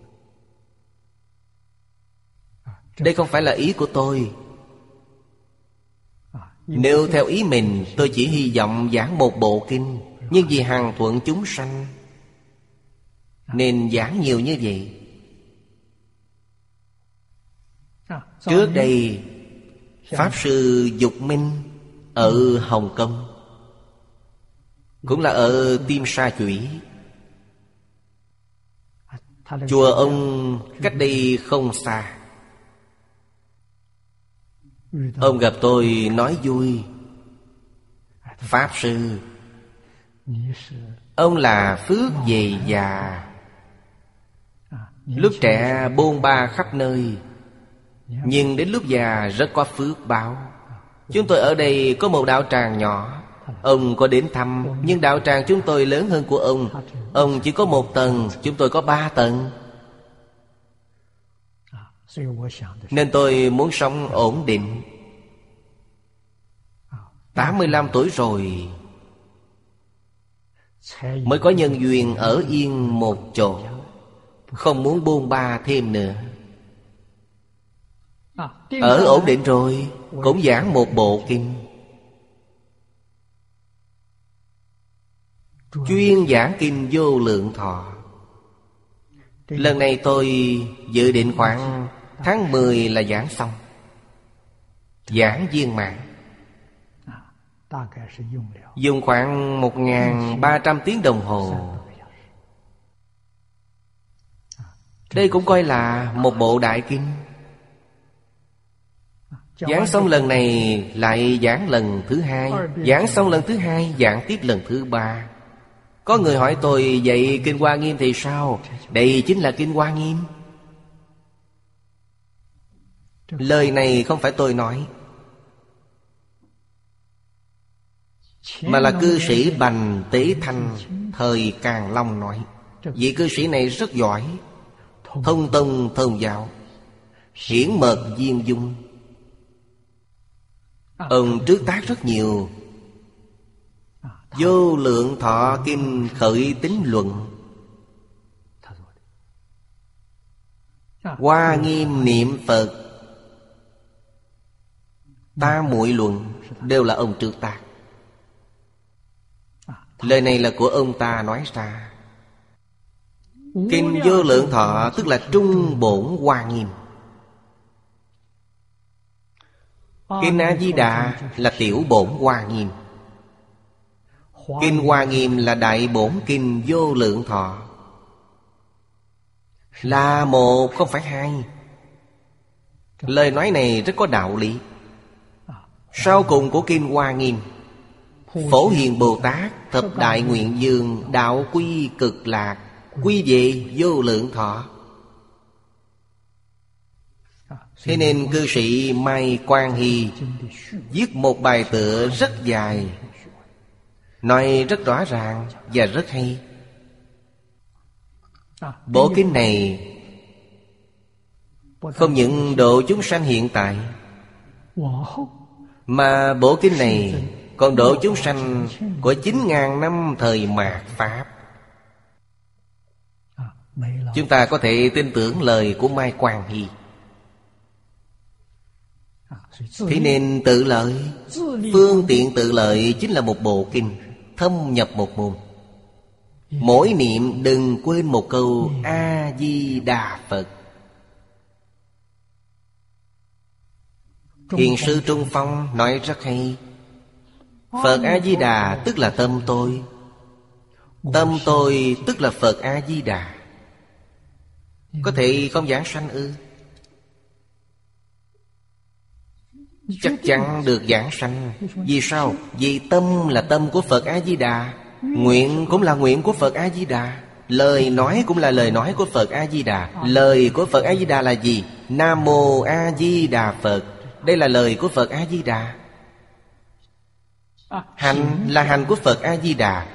A: Đây không phải là ý của tôi. Nếu theo ý mình, tôi chỉ hy vọng giảng một bộ kinh, nhưng vì hằng thuận chúng sanh nên giảng nhiều như vậy. Trước đây Pháp Sư Dục Minh ở Hồng Kông, cũng là ở Tim Sa Chủy. Chùa ông cách đây không xa. Ông gặp tôi nói vui: Pháp Sư, ông là phước dày già. Lúc trẻ bôn ba khắp nơi, nhưng đến lúc già rất có phước báo. Chúng tôi ở đây có một đạo tràng nhỏ, ông có đến thăm, nhưng đạo tràng chúng tôi lớn hơn của ông. Ông chỉ có một tầng, chúng tôi có ba tầng. Nên tôi muốn sống ổn định. Tám mươi lăm tuổi rồi mới có nhân duyên ở yên một chỗ, không muốn bôn ba thêm nữa. Ở ổn định rồi cũng giảng một bộ kinh, chuyên giảng kinh Vô Lượng Thọ. Lần này tôi dự định khoảng tháng mười là giảng xong, giảng viên mãn. Dùng khoảng một nghìn ba trăm tiếng đồng hồ. Đây cũng coi là một bộ đại kinh. Giảng xong lần này lại giảng lần thứ hai, giảng xong lần thứ hai giảng tiếp lần thứ ba. Có người hỏi tôi: vậy Kinh Hoa Nghiêm thì sao? Đây chính là Kinh Hoa Nghiêm. Lời này không phải tôi nói, mà là cư sĩ Bành Tế Thanh thời Càn Long nói. Vị cư sĩ này rất giỏi, thông tông thông giáo, hiển mật viên dung. Ông trước tác rất nhiều: Vô Lượng Thọ Kinh Khởi Tín Luận, Hoa Nghiêm Niệm Phật, Tam Muội Luận, đều là ông trước tác. Lời này là của ông ta nói ra. Kinh Vô Lượng Thọ tức là Trung Bổn Hoa Nghiêm. Kinh A Di Đà là Tiểu Bổn Hoa Nghiêm. Kinh Hoa Nghiêm là Đại Bổn Kinh Vô Lượng Thọ. Là một không phải hai. Lời nói này rất có đạo lý. Sau cùng của Kinh Hoa Nghiêm, Phổ Hiền Bồ Tát thập đại nguyện dương đạo quy cực lạc, quy về Vô Lượng Thọ. Thế nên cư sĩ Mai Quang Hy viết một bài tựa rất dài, nói rất rõ ràng và rất hay. Bộ kinh này không những độ chúng sanh hiện tại, mà bộ kinh này còn độ chúng sanh của chín ngàn năm thời mạt Pháp. Chúng ta có thể tin tưởng lời của Mai Quang Hy. Thế nên tự lợi, phương tiện tự lợi chính là một bộ kinh, thâm nhập một môn. Mỗi niệm đừng quên một câu A-di-đà Phật. Thiền sư Trung Phong nói rất hay: Phật A-di-đà tức là tâm tôi, tâm tôi tức là Phật A-di-đà. Có thể không giảng sanh ư? Chắc chắn được giảng sanh. Vì sao? Vì tâm là tâm của Phật A-di-đà, nguyện cũng là nguyện của Phật A-di-đà, lời nói cũng là lời nói của Phật A-di-đà. Lời của Phật A-di-đà là gì? Nam Mô A-di-đà Phật. Đây là lời của Phật A-di-đà. Hành là hành của Phật A-di-đà.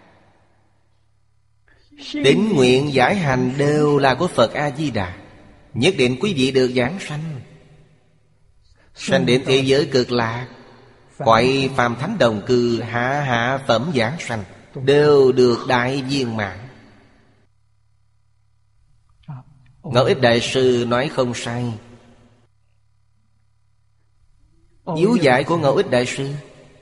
A: Tín nguyện giải hành đều là của Phật A-di-đà. Nhất định quý vị được giảng sanh, sanh đến thế giới cực lạc, cõi phàm thánh đồng cư, hạ hạ phẩm giảng sanh, đều được đại viên mãn. Ngẫu Ích Đại Sư nói không sai. Yếu giải của Ngẫu Ích Đại Sư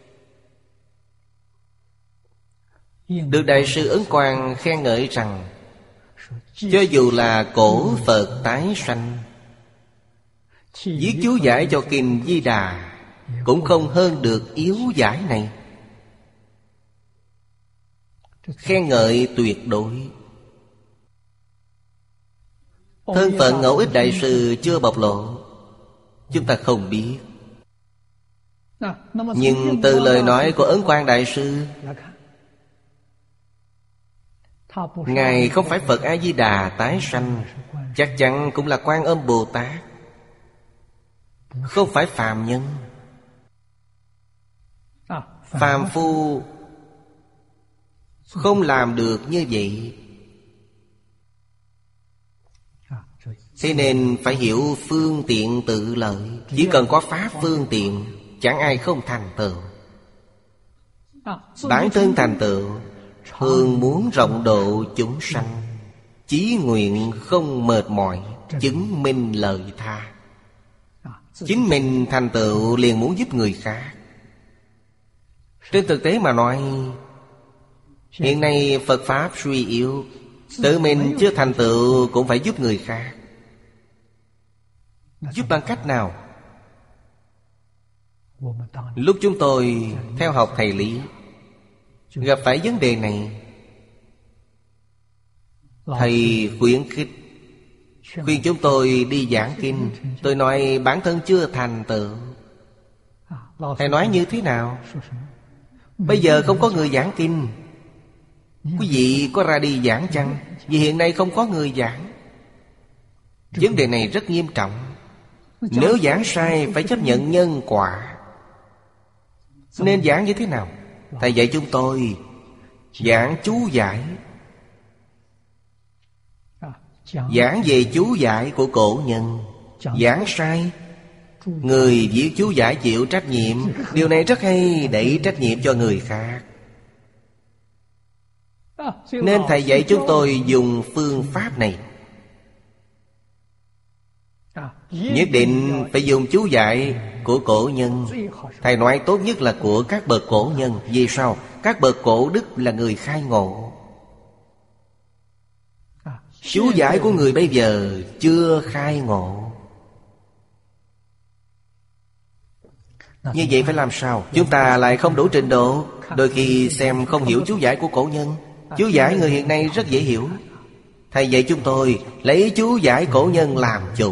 A: được Đại sư Ấn Quang khen ngợi rằng, cho dù là cổ Phật tái sanh, viết chú giải cho Kinh Di Đà cũng không hơn được yếu giải này. Khen ngợi tuyệt đối. Thân phận Ngẫu Ích Đại Sư chưa bộc lộ, chúng ta không biết. Nhưng từ lời nói của Ấn Quang Đại Sư, Ngài không phải Phật A-di-đà tái sanh, chắc chắn cũng là Quan Âm Bồ Tát, không phải phàm nhân. Phàm phu không làm được như vậy. Thế nên phải hiểu phương tiện tự lợi. Chỉ cần có pháp phương tiện, chẳng ai không thành tựu. Bản thân thành tựu, thường muốn rộng độ chúng sanh, chí nguyện không mệt mỏi, chứng minh lợi tha. Chính mình thành tựu liền muốn giúp người khác. Trên thực tế mà nói, hiện nay Phật Pháp suy yếu, tự mình chưa thành tựu cũng phải giúp người khác. Giúp bằng cách nào? Lúc chúng tôi theo học thầy Lý, gặp phải vấn đề này, thầy khuyến khích, khuyên chúng tôi đi giảng kinh. Tôi nói bản thân chưa thành tựu. Thầy nói như thế nào? Bây giờ không có người giảng kinh, quý vị có ra đi giảng chăng? Vì hiện nay không có người giảng. Vấn đề này rất nghiêm trọng. Nếu giảng sai phải chấp nhận nhân quả. Nên giảng như thế nào? Thầy dạy chúng tôi giảng chú giải, giảng về chú giải của cổ nhân. Giảng sai, người viết chú giải chịu trách nhiệm. Điều này rất hay, đẩy trách nhiệm cho người khác. Nên thầy dạy chúng tôi dùng phương pháp này. Nhất định phải dùng chú giải của cổ nhân. Thầy nói tốt nhất là của các bậc cổ nhân. Vì sao? Các bậc cổ đức là người khai ngộ. Chú giải của người bây giờ chưa khai ngộ. Như vậy phải làm sao? Chúng ta lại không đủ trình độ. Đôi khi xem không hiểu chú giải của cổ nhân. Chú giải người hiện nay rất dễ hiểu. Thầy dạy chúng tôi lấy chú giải cổ nhân làm chủ.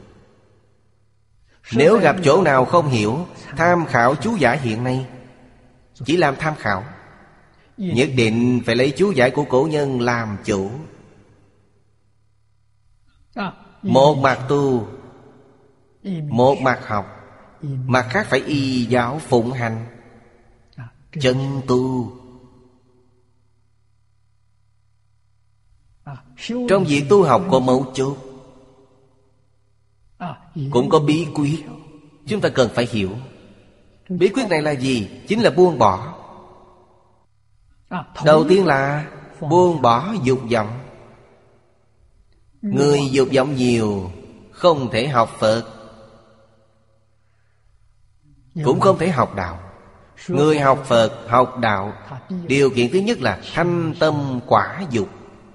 A: Nếu gặp chỗ nào không hiểu, tham khảo chú giải hiện nay. Chỉ làm tham khảo. Nhất định phải lấy chú giải của cổ nhân làm chủ. Một mặt tu, một mặt học, mặt khác phải y giáo phụng hành, chân tu. Trong việc tu học có mấu chốt, cũng có bí quyết. Chúng ta cần phải hiểu. Bí quyết này là gì? Chính là buông bỏ. Đầu tiên là buông bỏ dục vọng. Người dục vọng nhiều, không thể học Phật, cũng không thể học đạo. Người học Phật, học đạo, điều kiện thứ nhất là thanh tâm quả dục,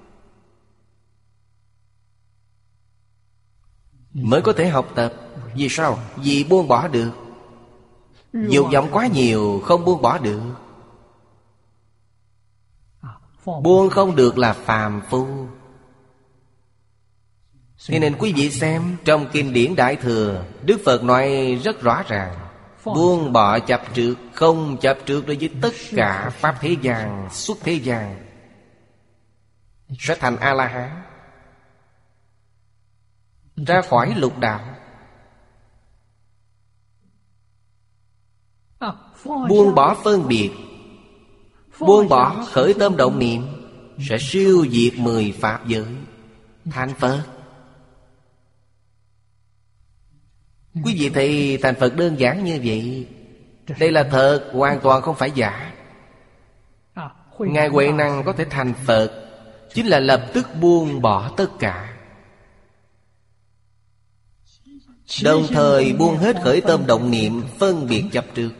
A: mới có thể học tập. Vì sao? Vì buông bỏ được. Dục vọng quá nhiều, không buông bỏ được. Buông không được là phàm phu. Thế nên quý vị xem, trong kinh điển Đại Thừa, Đức Phật nói rất rõ ràng: buông bỏ chấp trước, không chấp trước đối với tất cả pháp thế gian, xuất thế gian, sẽ thành A-la-hán, ra khỏi lục đạo. Buông bỏ phân biệt, buông bỏ khởi tâm động niệm, sẽ siêu diệt mười pháp giới, thành Phật. Quý vị thấy thành Phật đơn giản như vậy. Đây là thật, hoàn toàn không phải giả. Ngài Huệ Năng có thể thành Phật chính là lập tức buông bỏ tất cả, đồng thời buông hết khởi tâm động niệm, phân biệt chấp trước.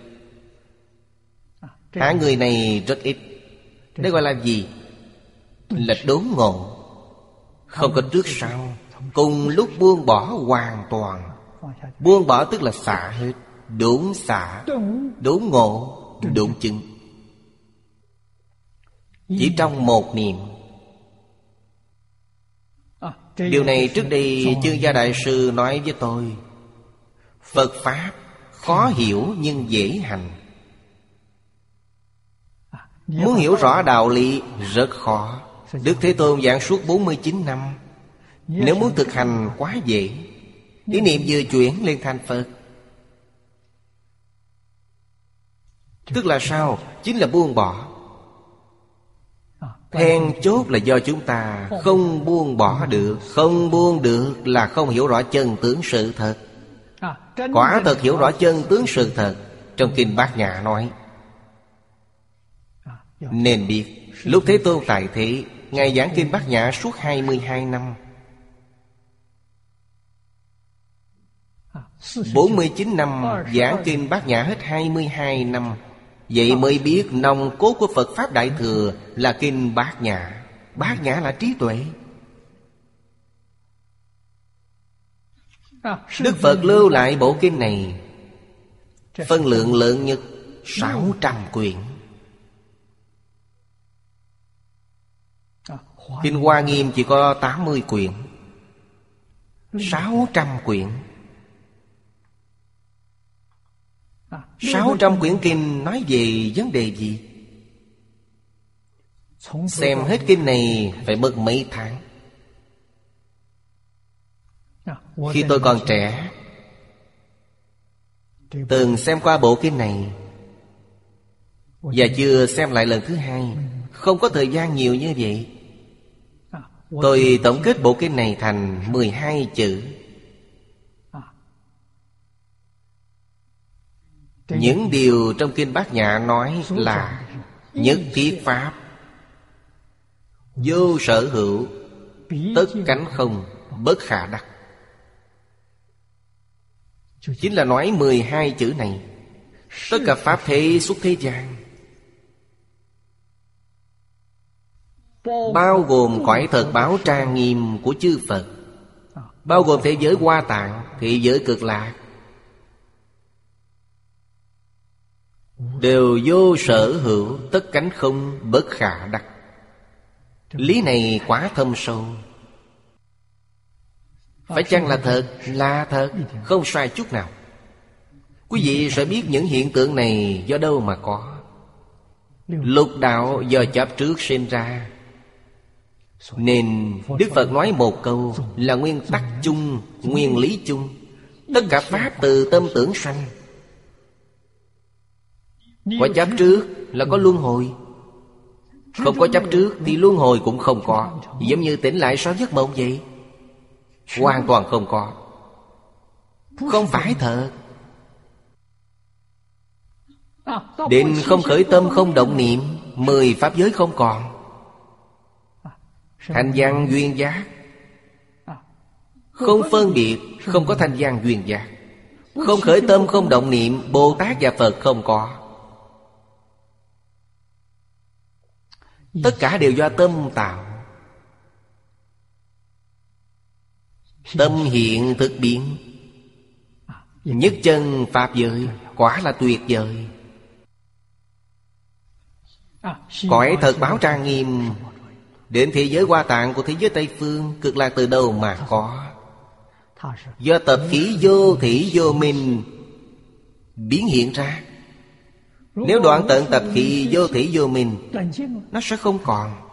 A: Hạng người này rất ít. Đây gọi là gì? Là đốn ngộ, không có trước sau, cùng lúc buông bỏ hoàn toàn. Buông bỏ tức là xả hết, đốn xả, đốn ngộ, đốn chứng, chỉ trong một niệm. Điều này trước đây Chương Gia Đại Sư nói với tôi: Phật Pháp khó hiểu nhưng dễ hành. Muốn hiểu rõ đạo lý rất khó. Đức Thế Tôn giảng suốt bốn mươi chín năm. Nếu muốn thực hành quá dễ. Ý niệm vừa chuyển lên thành Phật. Tức là sao? Chính là buông bỏ. Then chốt là do chúng ta không buông bỏ được. Không buông được là không hiểu rõ chân tướng sự thật. Quả thật hiểu rõ chân tướng sự thật, trong Kinh Bát Nhã nói. Nên biết lúc Thế Tôn tại thế, Ngài giảng Kinh Bát Nhã suốt hai mươi hai năm. Bốn mươi chín năm giảng Kinh Bát Nhã hết hai mươi hai năm. Vậy mới biết nòng cốt của Phật Pháp Đại Thừa là Kinh Bát Nhã. Bát Nhã là trí tuệ. Đức Phật lưu lại bộ kinh này, phân lượng lớn nhất sáu trăm quyển. Kinh Hoa Nghiêm chỉ có tám mươi quyển. Sáu trăm quyển. Sáu trăm quyển kinh nói về vấn đề gì? Xem hết kinh này phải mất mấy tháng. Khi tôi còn trẻ, từng xem qua bộ kinh này, và chưa xem lại lần thứ hai. Không có thời gian nhiều như vậy. Tôi tổng kết bộ kinh này thành mười hai chữ. Những điều trong Kinh Bát Nhã nói là nhất thiết pháp, vô sở hữu, tất cánh không, bất khả đắc. Chính là nói mười hai chữ này. Tất cả pháp thế xuất thế gian, bao gồm cõi thật báo trang nghiêm của chư Phật, bao gồm thế giới Hoa Tạng, thế giới Cực Lạc, đều vô sở hữu, tất cánh không, bất khả đắc. Lý này quá thâm sâu. Phải chăng là thật? Là thật, không sai chút nào. Quý vị sẽ biết những hiện tượng này do đâu mà có. Lục đạo do chấp trước sinh ra. Nên Đức Phật nói một câu là nguyên tắc chung, nguyên lý chung. Tất cả pháp từ tâm tưởng sanh. Có chấp trước là có luân hồi. Không có chấp trước thì luân hồi cũng không có. Giống như tỉnh lại sau giấc mộng vậy. Hoàn toàn không có. Không phải thật. Định không khởi tâm, không động niệm, mười pháp giới không còn. Thanh văn duyên giác, không phân biệt, không có thanh văn duyên giác. Không khởi tâm, không động niệm, Bồ Tát và Phật không có. Tất cả đều do tâm tạo. Tâm hiện thực biến. Nhất chân pháp giới, quả là tuyệt vời. Cõi thật báo trang nghiêm, Đến thế giới Hoa Tạng của thế giới Tây Phương, Cực Lạc từ đâu mà có? Do tập khí vô thỉ vô minh biến hiện ra. Nếu đoạn tận tập khí vô thỉ vô minh, nó sẽ không còn.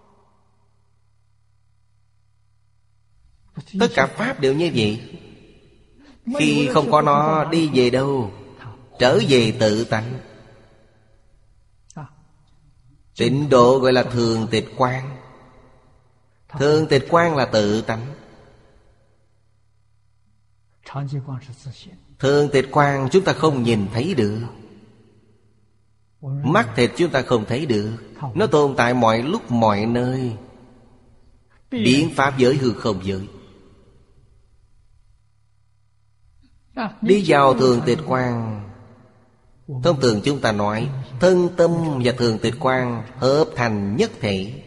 A: Tất cả Pháp đều như vậy. Khi không có nó, đi về đâu? Trở về tự tánh. Tịnh độ gọi là thường tịch quang. Thường tịch quang là tự tánh. Thường tịch quang chúng ta không nhìn thấy được. Mắt thịt chúng ta không thấy được. Nó tồn tại mọi lúc mọi nơi. Biến pháp giới hư không giới. Đi vào thường tịch quang, thông thường chúng ta nói thân tâm và thường tịch quang hợp thành nhất thể.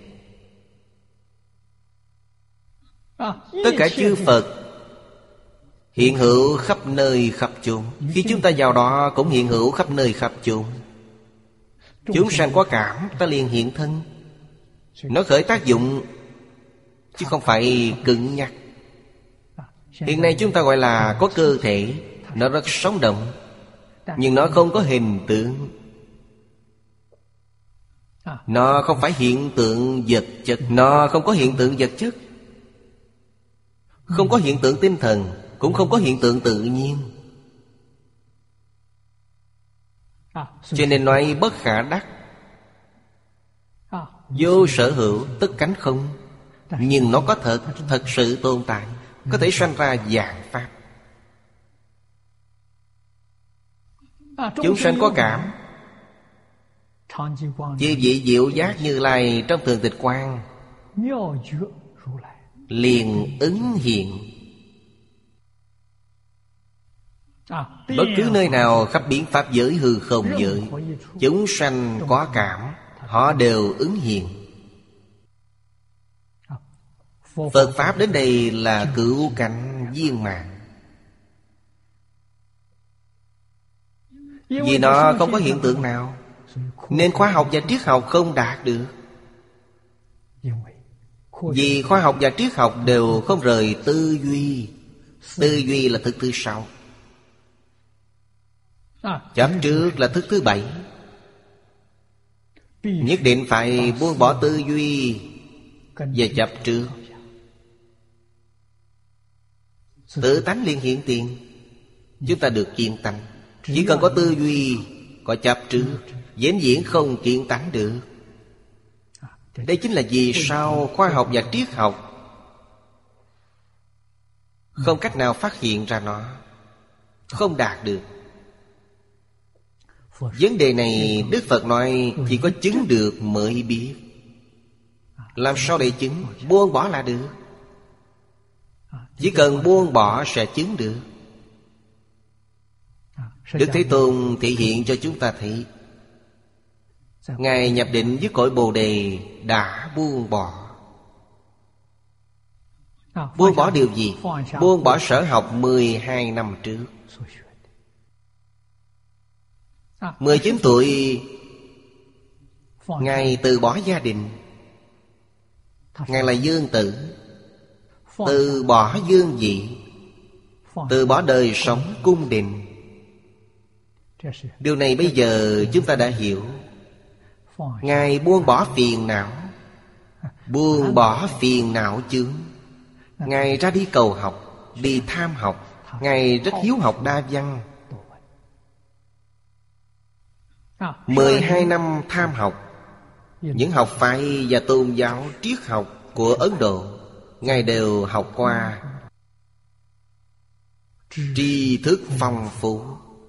A: Tất cả chư Phật hiện hữu khắp nơi khắp chốn. Khi chúng ta vào đó cũng hiện hữu khắp nơi khắp chốn. Chúng sanh có cảm, ta liền hiện thân. Nó khởi tác dụng, chứ không phải cứng nhắc. Hiện nay chúng ta gọi là có cơ thể. Nó rất sống động, nhưng nó không có hình tượng. Nó không phải hiện tượng vật chất. Nó không có hiện tượng vật chất, không có hiện tượng tinh thần, cũng không có hiện tượng tự nhiên. Cho nên nói bất khả đắc. Vô sở hữu, tất cánh không. Nhưng nó có thật, thật sự tồn tại, có thể sanh ra vạn pháp. Chúng sanh có cảm. Chư vị diệu giác Như Lai trong thường tịch quang liền ứng hiện. Bất cứ nơi nào khắp biến pháp giới hư không giới, chúng sanh có cảm, họ đều ứng hiện. Phật Pháp đến đây là cửu cảnh viên mãn. Vì nó không có hiện tượng nào, nên khoa học và triết học không đạt được. Vì khoa học và triết học đều không rời tư duy. Tư duy là thức thứ sáu, chấp trước là thức thứ bảy. Nhất định phải buông bỏ tư duy và chấp trước. Tự tánh liền hiện tiền, chúng ta được kiên tánh. Chỉ cần có tư duy, có chấp trước, vĩnh viễn không kiên tánh được. Đây chính là vì sao khoa học và triết học không cách nào phát hiện ra nó, không đạt được. Vấn đề này Đức Phật nói chỉ có chứng được mới biết. Làm sao để chứng? Buông bỏ là được. Chỉ cần buông bỏ sẽ chứng được. Đức Thế Tôn thể hiện cho chúng ta thấy, Ngài nhập định với cõi Bồ Đề đã buông bỏ. Buông bỏ điều gì? Buông bỏ sở học mười hai năm trước. Mười chín tuổi Ngài từ bỏ gia đình. Ngài là dương tử. Từ bỏ dương vị, từ bỏ đời sống cung đình. Điều này bây giờ chúng ta đã hiểu. Ngài buông bỏ phiền não, buông bỏ phiền não chướng. Ngài ra đi cầu học, đi tham học. Ngài rất hiếu học đa văn. Mười hai năm tham học những học phái và tôn giáo triết học của Ấn Độ, Ngài đều học qua. Tri thức phong phú.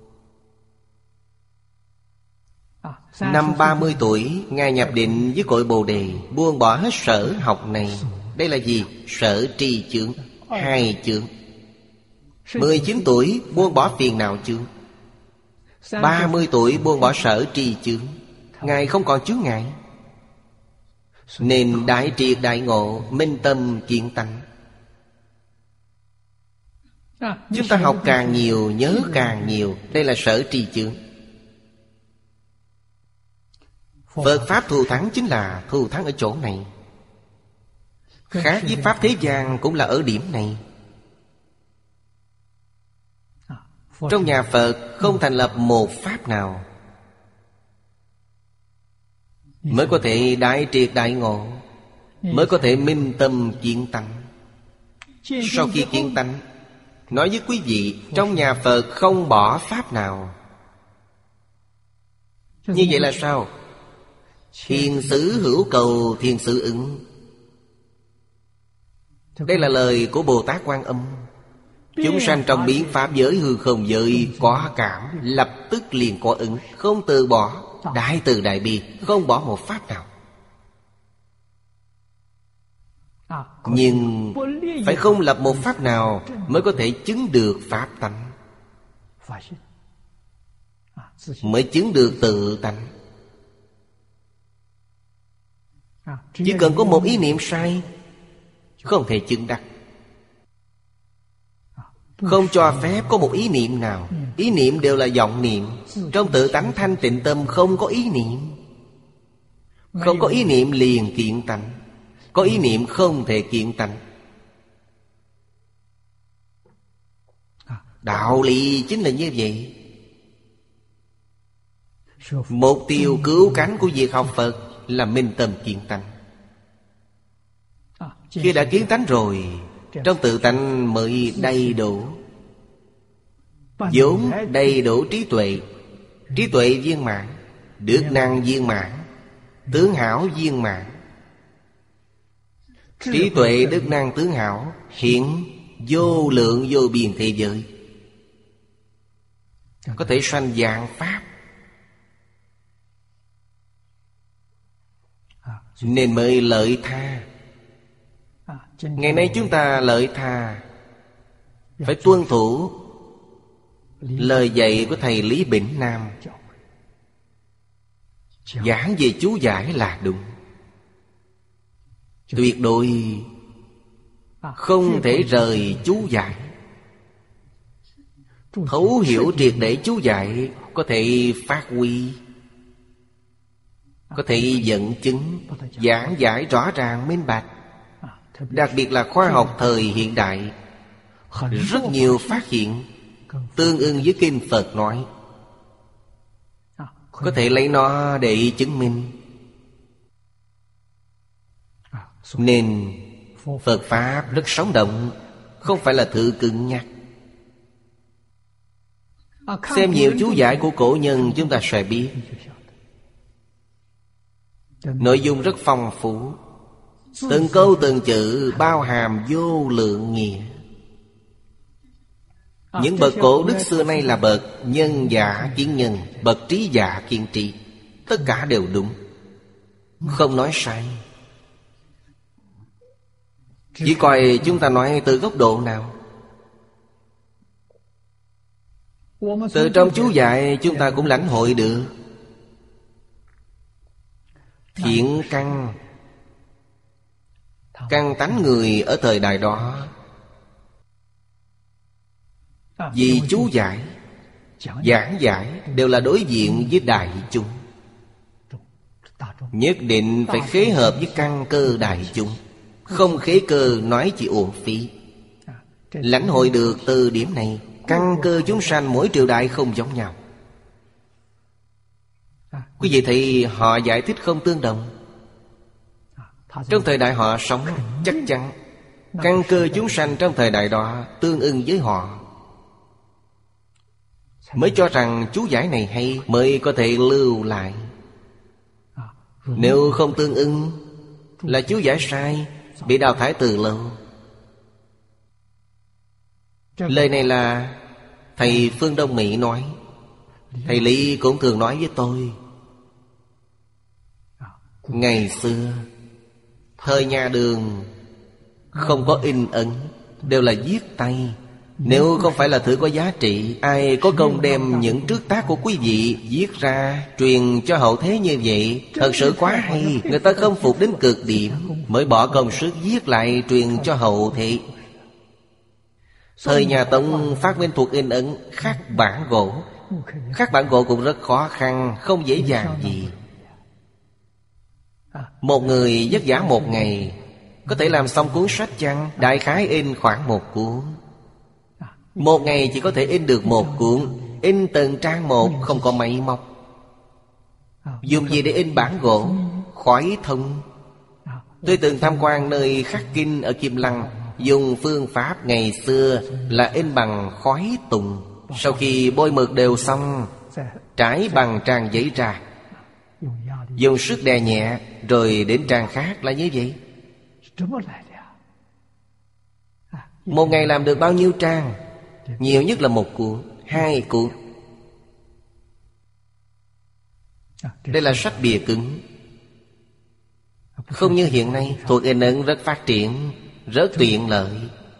A: Năm ba mươi tuổi Ngài nhập định với cội Bồ Đề, buông bỏ hết sở học này. Đây là gì? Sở tri chướng, hai chướng. Mười chín tuổi buông bỏ phiền não chướng. Ba mươi tuổi buông bỏ sở tri chướng. Ngài không còn chướng ngại, nên đại triệt đại ngộ, minh tâm kiến tánh. Chúng ta học càng nhiều, nhớ càng nhiều. Đây là sở tri chướng. Phật Pháp thù thắng chính là thù thắng ở chỗ này. Khác với Pháp thế gian cũng là ở điểm này. Trong nhà Phật không thành lập một Pháp nào mới có thể đại triệt đại ngộ, mới có thể minh tâm kiến tánh. Sau khi kiến tánh, nói với quý vị, trong nhà Phật không bỏ Pháp nào. Như vậy là sao? Thiền sử hữu cầu, thiền sử ứng. Đây là lời của Bồ Tát Quan Âm. Chúng sanh trong biến pháp giới hư không giới có cảm, lập tức liền có ứng, không từ bỏ. Đại từ đại bi, không bỏ một Pháp nào. Nhưng phải không lập một Pháp nào mới có thể chứng được Pháp tánh, mới chứng được tự tánh. Chỉ cần có một ý niệm sai, không thể chứng đắc. Không cho phép có một ý niệm nào. Ý niệm đều là vọng niệm. Trong tự tánh thanh tịnh tâm không có ý niệm. Không có ý niệm liền kiện tánh. Có ý niệm không thể kiện tánh. Đạo lý chính là như vậy. Mục tiêu cứu cánh của việc học Phật là minh tâm kiến tánh. Khi đã kiến tánh rồi, trong tự tánh mới đầy đủ, vốn đầy đủ trí tuệ. Trí tuệ viên mãn, đức năng viên mãn, tướng hảo viên mãn. Trí tuệ đức năng tướng hảo hiện vô lượng vô biên thế giới, có thể sanh vạn Pháp. Nên mới lợi tha. Ngày nay chúng ta lợi tha, phải tuân thủ lời dạy của Thầy Lý Bỉnh Nam. Giảng về chú giải là đúng. Tuyệt đối không thể rời chú giải. Thấu hiểu triệt để chú giải, có thể phát huy, có thể dẫn chứng, giảng giải rõ ràng minh bạch. Đặc biệt là khoa học thời hiện đại, rất nhiều phát hiện tương ưng với kinh Phật nói, có thể lấy nó để chứng minh. Nên Phật Pháp rất sống động, không phải là thứ cứng nhắc. Xem nhiều chú giải của cổ nhân chúng ta sẽ biết, nội dung rất phong phú, từng câu từng chữ bao hàm vô lượng nghĩa. Những bậc cổ đức xưa nay là bậc nhân giả kiến nhân, bậc trí giả kiên trí. Tất cả đều đúng, không nói sai. Chỉ coi chúng ta nói từ góc độ nào. Từ trong chú giải chúng ta cũng lãnh hội được thiện căn, căn tánh người ở thời đại đó. Vì chú giải, giảng giải đều là đối diện với đại chúng, nhất định phải khế hợp với căn cơ đại chúng. Không khế cơ nói chỉ uổng phí. Lãnh hội được từ điểm này, căn cơ chúng sanh mỗi triều đại không giống nhau. Quý vị thấy họ giải thích không tương đồng. Trong thời đại họ sống, chắc chắn căn cơ chúng sanh trong thời đại đó tương ưng với họ, mới cho rằng chú giải này hay, mới có thể lưu lại. Nếu không tương ưng, là chú giải sai, bị đào thải từ lâu. Lời này là Thầy Phương Đông Mỹ nói. Thầy Lý cũng thường nói với tôi. Ngày xưa thời nhà Đường không có in ấn, đều là viết tay. Nếu không phải là thứ có giá trị, ai có công đem những trước tác của quý vị viết ra truyền cho hậu thế như vậy? Thật sự quá hay. Người ta khâm phục đến cực điểm, mới bỏ công sức viết lại truyền cho hậu thế. Thời nhà Tống phát minh thuật in ấn khắc bản gỗ. Khắc bản gỗ cũng rất khó khăn, không dễ dàng gì. Một người vất vả một ngày Có thể làm xong cuốn sách chăng? Đại khái in khoảng một cuốn. Một ngày chỉ có thể in được một cuốn. In từng trang một, không có máy móc. Dùng gì để in bản gỗ? Khói thông. Tôi từng tham quan nơi khắc kinh ở Kim Lăng. Dùng phương pháp ngày xưa là in bằng khói tùng. Sau khi bôi mực đều xong, trải bằng trang giấy ra, dùng sức đè nhẹ, rồi đến trang khác là như vậy. Một ngày làm được bao nhiêu trang? Nhiều nhất là một cuốn, hai cuốn. Đây là sách bìa cứng. Không như hiện nay, thuật in ấn rất phát triển, rất tiện lợi.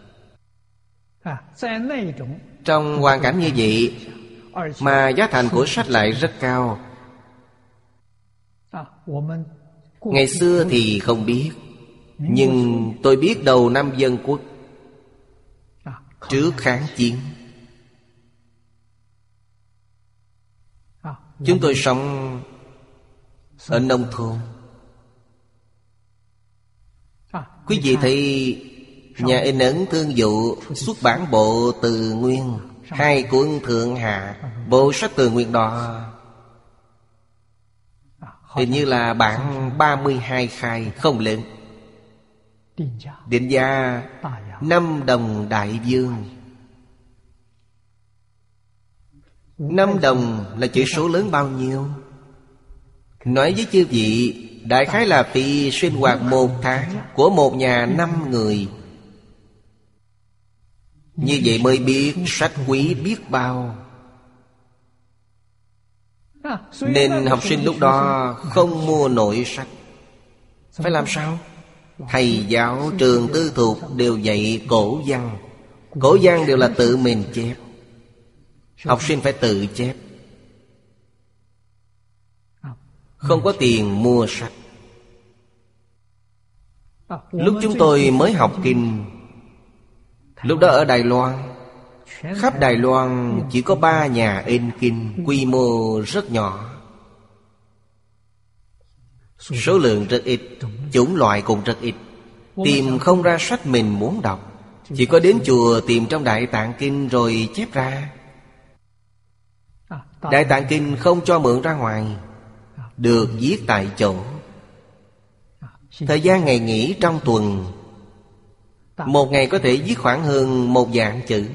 A: Trong hoàn cảnh như vậy mà giá thành của sách lại rất cao. Ngày xưa thì không biết, nhưng tôi biết đầu năm Dân Quốc, trước kháng chiến, chúng tôi sống ở nông thôn. Quý vị thấy nhà in ấn Thương Dụ xuất bản bộ Từ Nguyên, hai cuốn Thượng Hạ. Bộ sách Từ Nguyên đó hình như là bản ba mươi hai khai, không lớn. Định giá năm đồng đại dương. Năm đồng là chữ số lớn bao nhiêu? Nói với chư vị, đại khái là phí sinh hoạt một tháng của một nhà năm người. Như vậy mới biết sách quý biết bao. Nên học sinh lúc đó không mua nổi sách. Phải làm sao? Thầy giáo trường tư thục đều dạy cổ văn. Cổ văn đều là tự mình chép. Học sinh phải tự chép. Không có tiền mua sách. Lúc chúng tôi mới học kinh, lúc đó ở Đài Loan, khắp Đài Loan chỉ có ba nhà in kinh, quy mô rất nhỏ. Số lượng rất ít, chủng loại cũng rất ít. Tìm không ra sách mình muốn đọc. Chỉ có đến chùa tìm trong Đại Tạng Kinh rồi chép ra. Đại Tạng Kinh không cho mượn ra ngoài, được viết tại chỗ. Thời gian ngày nghỉ trong tuần, một ngày có thể viết khoảng hơn một vạn chữ.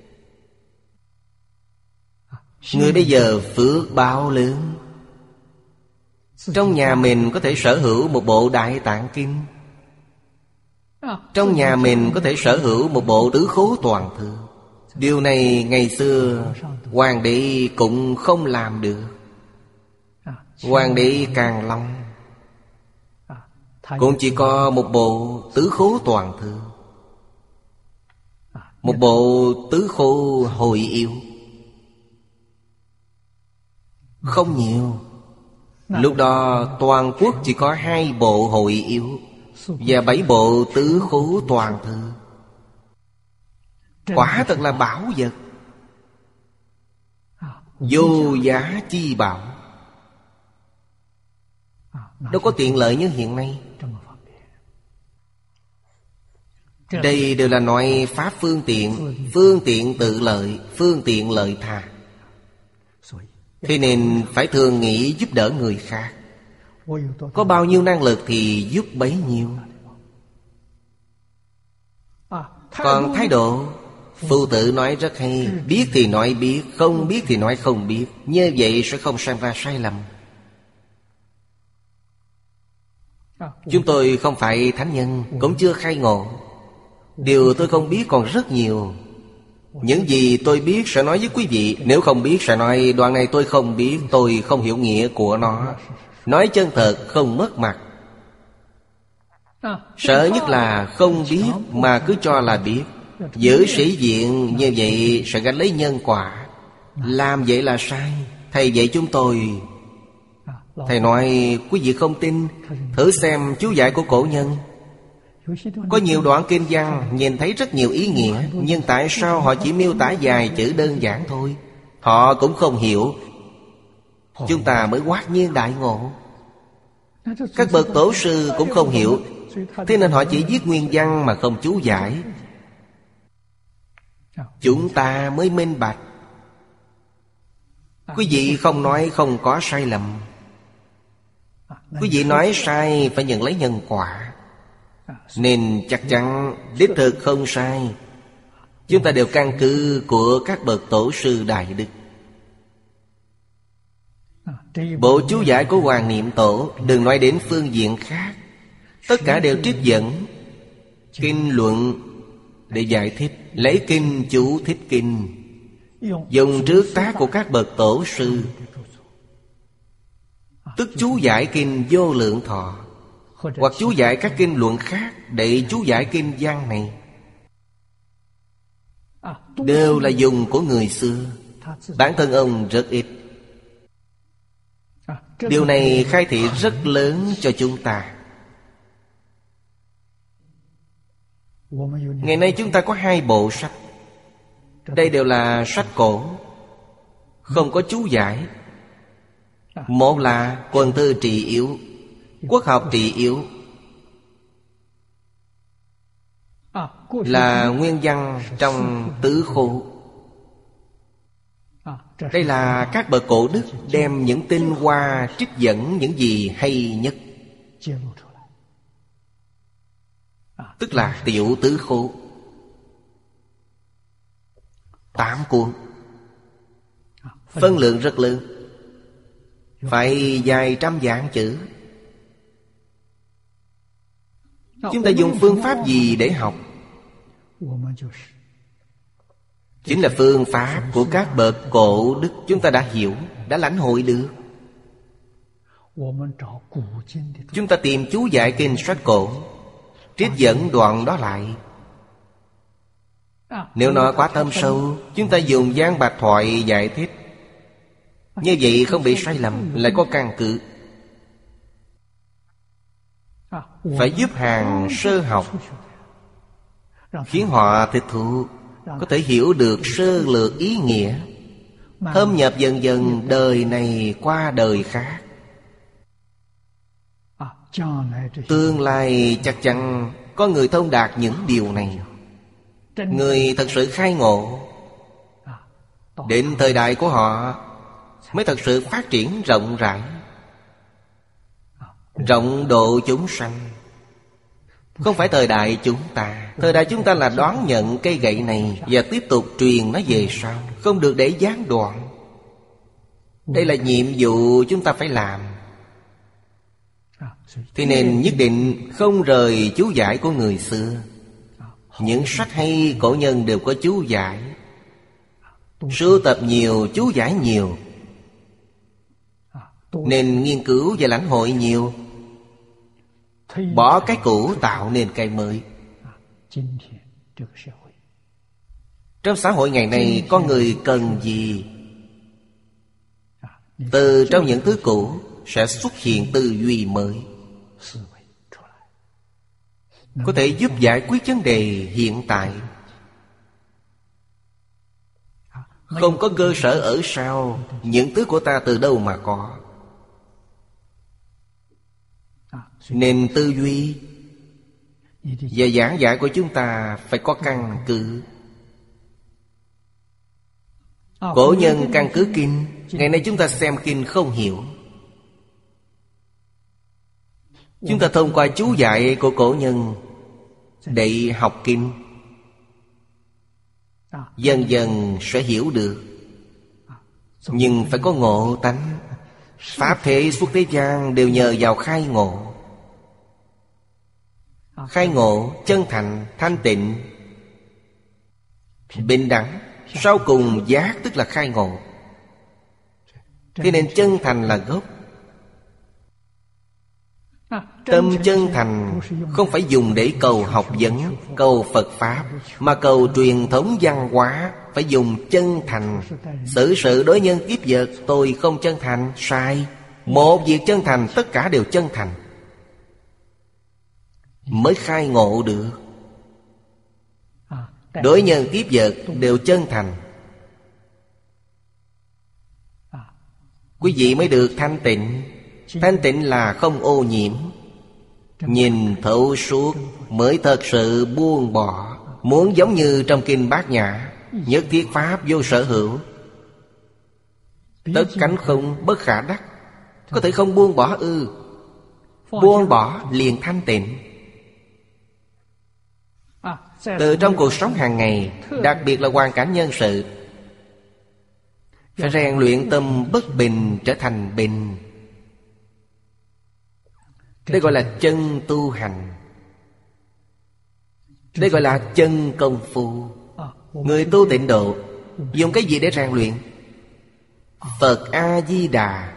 A: Người bây giờ phước báo lớn, trong nhà mình có thể sở hữu một bộ Đại Tạng Kinh. Trong nhà mình có thể sở hữu một bộ Tứ Khố Toàn Thư. Điều này ngày xưa Hoàng đế cũng không làm được. Hoàng đế Càn Long cũng chỉ có một bộ Tứ Khố Toàn Thư, một bộ Tứ Khố Hội Yêu, không nhiều. Lúc đó toàn quốc chỉ có hai bộ Hội Yêu và bảy bộ Tứ Khố Toàn Thư. Quả thật là bảo vật, vô giá chi bảo. Đâu có tiện lợi như hiện nay. Đây đều là nói pháp phương tiện, phương tiện tự lợi, phương tiện lợi tha. Thế nên phải thường nghĩ giúp đỡ người khác. Có bao nhiêu năng lực thì giúp bấy nhiêu. Còn thái độ, Phu Tử nói rất hay, biết thì nói biết, không biết thì nói không biết. Như vậy sẽ không sinh ra sai lầm. Chúng tôi không phải thánh nhân, cũng chưa khai ngộ. Điều tôi không biết còn rất nhiều. Những gì tôi biết sẽ nói với quý vị. Nếu không biết sẽ nói đoạn này tôi không biết, tôi không hiểu nghĩa của nó. Nói chân thật không mất mặt. Sợ nhất là không biết mà cứ cho là biết. Giữ sĩ diện như vậy sẽ gánh lấy nhân quả. Làm vậy là sai. Thầy dạy chúng tôi. Thầy nói quý vị không tin, thử xem chú giải của cổ nhân. Có nhiều đoạn kinh văn nhìn thấy rất nhiều ý nghĩa, nhưng tại sao họ chỉ miêu tả vài chữ đơn giản thôi? Họ cũng không hiểu. Chúng ta mới quát nhiên đại ngộ. Các bậc tổ sư cũng không hiểu, Thế nên họ chỉ viết nguyên văn mà không chú giải. Chúng ta mới minh bạch. Quý vị không nói không có sai lầm. Quý vị nói sai phải nhận lấy nhân quả. Nên chắc chắn đích thực không sai. Chúng ta đều căn cứ của các bậc tổ sư đại đức. Bộ chú giải của Hoàng Niệm Tổ, đừng nói đến phương diện khác, tất cả đều trích dẫn kinh luận để giải thích, lấy kinh chú thích kinh, dùng trước tác của các bậc tổ sư, tức chú giải kinh Vô Lượng Thọ, hoặc chú giải các kinh luận khác để chú giải kinh văn này, đều là dùng của người xưa. Bản thân ông rất ít. Điều này khai thị rất lớn cho chúng ta. Ngày nay chúng ta có hai bộ sách. Đây đều là sách cổ, không có chú giải. Một là Quần Thư Trì Yếu, Quốc học Trì Yếu, là nguyên văn trong tứ khô. Đây là các bậc cổ đức đem những tinh hoa trích dẫn những gì hay nhất, tức là tiểu tứ khô. Tám cuốn, phân lượng rất lớn, phải vài trăm vạn chữ. Chúng ta dùng phương pháp gì để học? Chính là phương pháp của các bậc cổ đức. Chúng ta đã hiểu, đã lãnh hội được. Chúng ta tìm chú giải kinh sách cổ, trích dẫn đoạn đó lại. Nếu nó quá thâm sâu, chúng ta dùng Giang Bạch Thoại giải thích. Như vậy không bị sai lầm, lại có căn cứ. Phải giúp hàng sơ học, khiến họ thực thụ, có thể hiểu được sơ lược ý nghĩa, thâm nhập dần dần đời này qua đời khác. Tương lai chắc chắn có người thông đạt những điều này. Người thật sự khai ngộ, đến thời đại của họ mới thật sự phát triển rộng rãi, rộng độ chúng sanh. Không phải thời đại chúng ta. Thời đại chúng ta là đón nhận cây gậy này và tiếp tục truyền nó về sau, không được để gián đoạn. Đây là nhiệm vụ chúng ta phải làm. Thế nên nhất định không rời chú giải của người xưa. Những sách hay cổ nhân đều có chú giải. Sưu tập nhiều, chú giải nhiều, nên nghiên cứu và lãnh hội nhiều. Bỏ cái cũ tạo nên cái mới. Trong xã hội ngày nay, con người cần gì? Từ trong những thứ cũ sẽ xuất hiện tư duy mới, có thể giúp giải quyết vấn đề hiện tại. Không có cơ sở ở sau, những thứ của ta từ đâu mà có? Nên tư duy và giảng giải của chúng ta phải có căn cứ. Cổ nhân căn cứ kinh. Ngày nay chúng ta xem kinh không hiểu. Chúng ta thông qua chú giải của cổ nhân để học kinh, dần dần sẽ hiểu được. Nhưng phải có ngộ tánh. Pháp thế xuất thế gian đều nhờ vào khai ngộ. Khai ngộ chân thành, thanh tịnh, bình đẳng, sau cùng giác tức là khai ngộ. Thế nên chân thành là gốc. Tâm chân thành không phải dùng để cầu học vấn, cầu Phật Pháp, mà cầu truyền thống văn hóa. Phải dùng chân thành. Xử sự đối nhân tiếp vật tôi không chân thành, sai. Một việc chân thành, tất cả đều chân thành, mới khai ngộ được. Đối nhân tiếp vật đều chân thành, quý vị mới được thanh tịnh. Thanh tịnh là không ô nhiễm. nhìn thấu suốt mới thật sự buông bỏ. Muốn giống như trong kinh Bát Nhã, nhất thiết pháp vô sở hữu, tất cánh không bất khả đắc. Có thể không buông bỏ ư? Buông bỏ liền thanh tịnh. Từ trong cuộc sống hàng ngày, đặc biệt là hoàn cảnh nhân sự, phải rèn luyện tâm bất bình trở thành bình. Đây gọi là chân tu hành. Đây gọi là chân công phu. Người tu tịnh độ dùng cái gì để rèn luyện? Phật A-di-đà.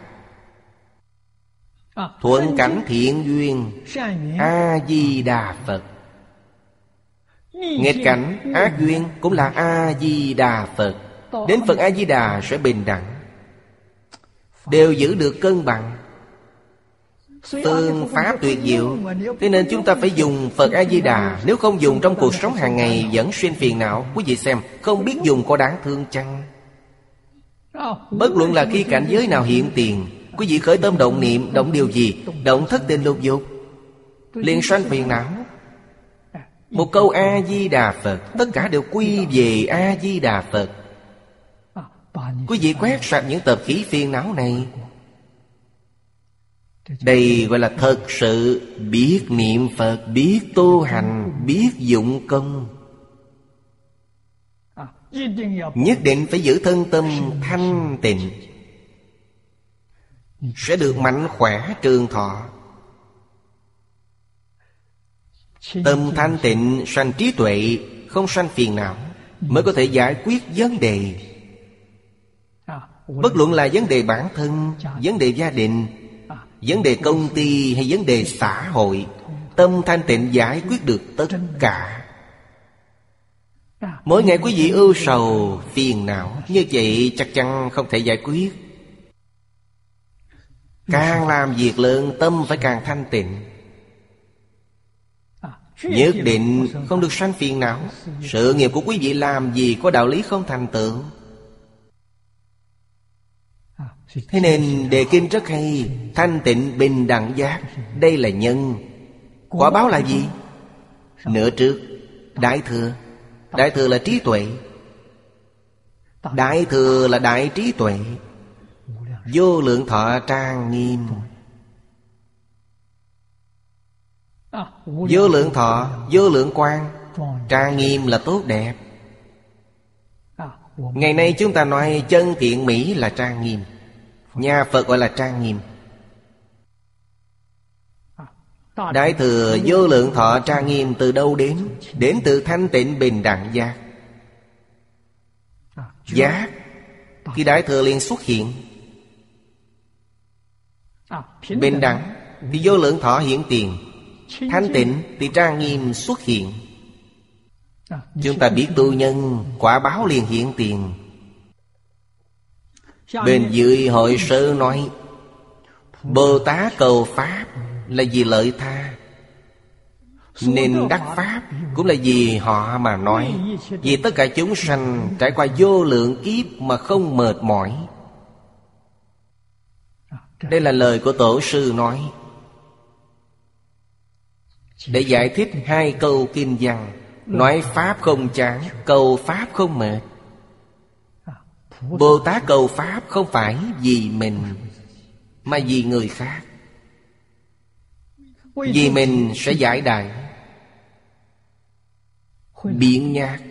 A: Thuận cảnh thiện duyên A-di-đà Phật. Nghịch cảnh ác duyên cũng là A-di-đà Phật. Đến Phật A-di-đà sẽ bình đẳng, đều giữ được cân bằng. Phương pháp tuyệt diệu. Thế nên chúng ta phải dùng Phật A-di-đà. Nếu không dùng trong cuộc sống hàng ngày vẫn xuyên phiền não. Quý vị xem, không biết dùng có đáng thương chăng? Bất luận là khi cảnh giới nào hiện tiền, quý vị khởi tâm động niệm, động điều gì? Động thất tình lục dục, liền sanh phiền não. Một câu A-di-đà Phật, tất cả đều quy về A-di-đà Phật. Quý vị quét sạch những tập khí phiền não này. Đây gọi là thật sự biết niệm Phật, biết tu hành, biết dụng công. Nhất định phải giữ thân tâm thanh tịnh, sẽ được mạnh khỏe trường thọ. Tâm thanh tịnh sanh trí tuệ, không sanh phiền não, mới có thể giải quyết vấn đề. Bất luận là vấn đề bản thân, vấn đề gia đình, vấn đề công ty hay vấn đề xã hội, tâm thanh tịnh giải quyết được tất cả. Mỗi ngày quý vị ưu sầu phiền não, như vậy chắc chắn không thể giải quyết. Càng làm việc lớn, tâm phải càng thanh tịnh, nhất định không được sanh phiền não. Sự nghiệp của quý vị làm gì có đạo lý không thành tựu. Thế nên đề kinh rất hay. Thanh tịnh bình đẳng giác, đây là nhân. Quả báo là gì? Nửa trước Đại thừa. Đại thừa là trí tuệ. Đại thừa là đại trí tuệ. Vô lượng thọ trang nghiêm. Vô lượng thọ, vô lượng quang. Trang nghiêm là tốt đẹp. Ngày nay chúng ta nói chân thiện mỹ là trang nghiêm. Nhà Phật gọi là trang nghiêm. Đại thừa vô lượng thọ trang nghiêm từ đâu đến? Đến từ thanh tịnh bình đẳng giác. Giác khi đại thừa liền xuất hiện. Bình đẳng thì vô lượng thọ hiện tiền. Thanh tịnh thì trang nghiêm xuất hiện. Chúng ta biết tu nhân, quả báo liền hiện tiền. Bên dưới hội sơ nói Bồ Tát cầu Pháp là vì lợi tha, nên đắc Pháp cũng là vì họ mà nói. Vì tất cả chúng sanh trải qua vô lượng kiếp mà không mệt mỏi. Đây là lời của Tổ sư nói, để giải thích hai câu kinh văn. Nói Pháp không chán, cầu Pháp không mệt. Bồ Tát cầu Pháp không phải vì mình, mà vì người khác. Vì mình sẽ giải đại, biện nhạc.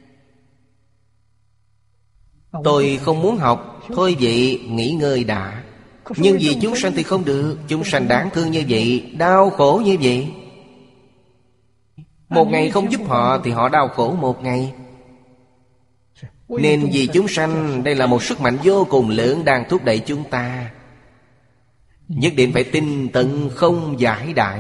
A: Tôi không muốn học, thôi vậy nghỉ ngơi đã. Nhưng vì chúng sanh thì không được. Chúng sanh đáng thương như vậy, đau khổ như vậy. Một ngày không giúp họ thì họ đau khổ một ngày. Nên vì chúng sanh, đây là một sức mạnh vô cùng lớn đang thúc đẩy chúng ta. Nhất định phải tinh tấn không giải đãi.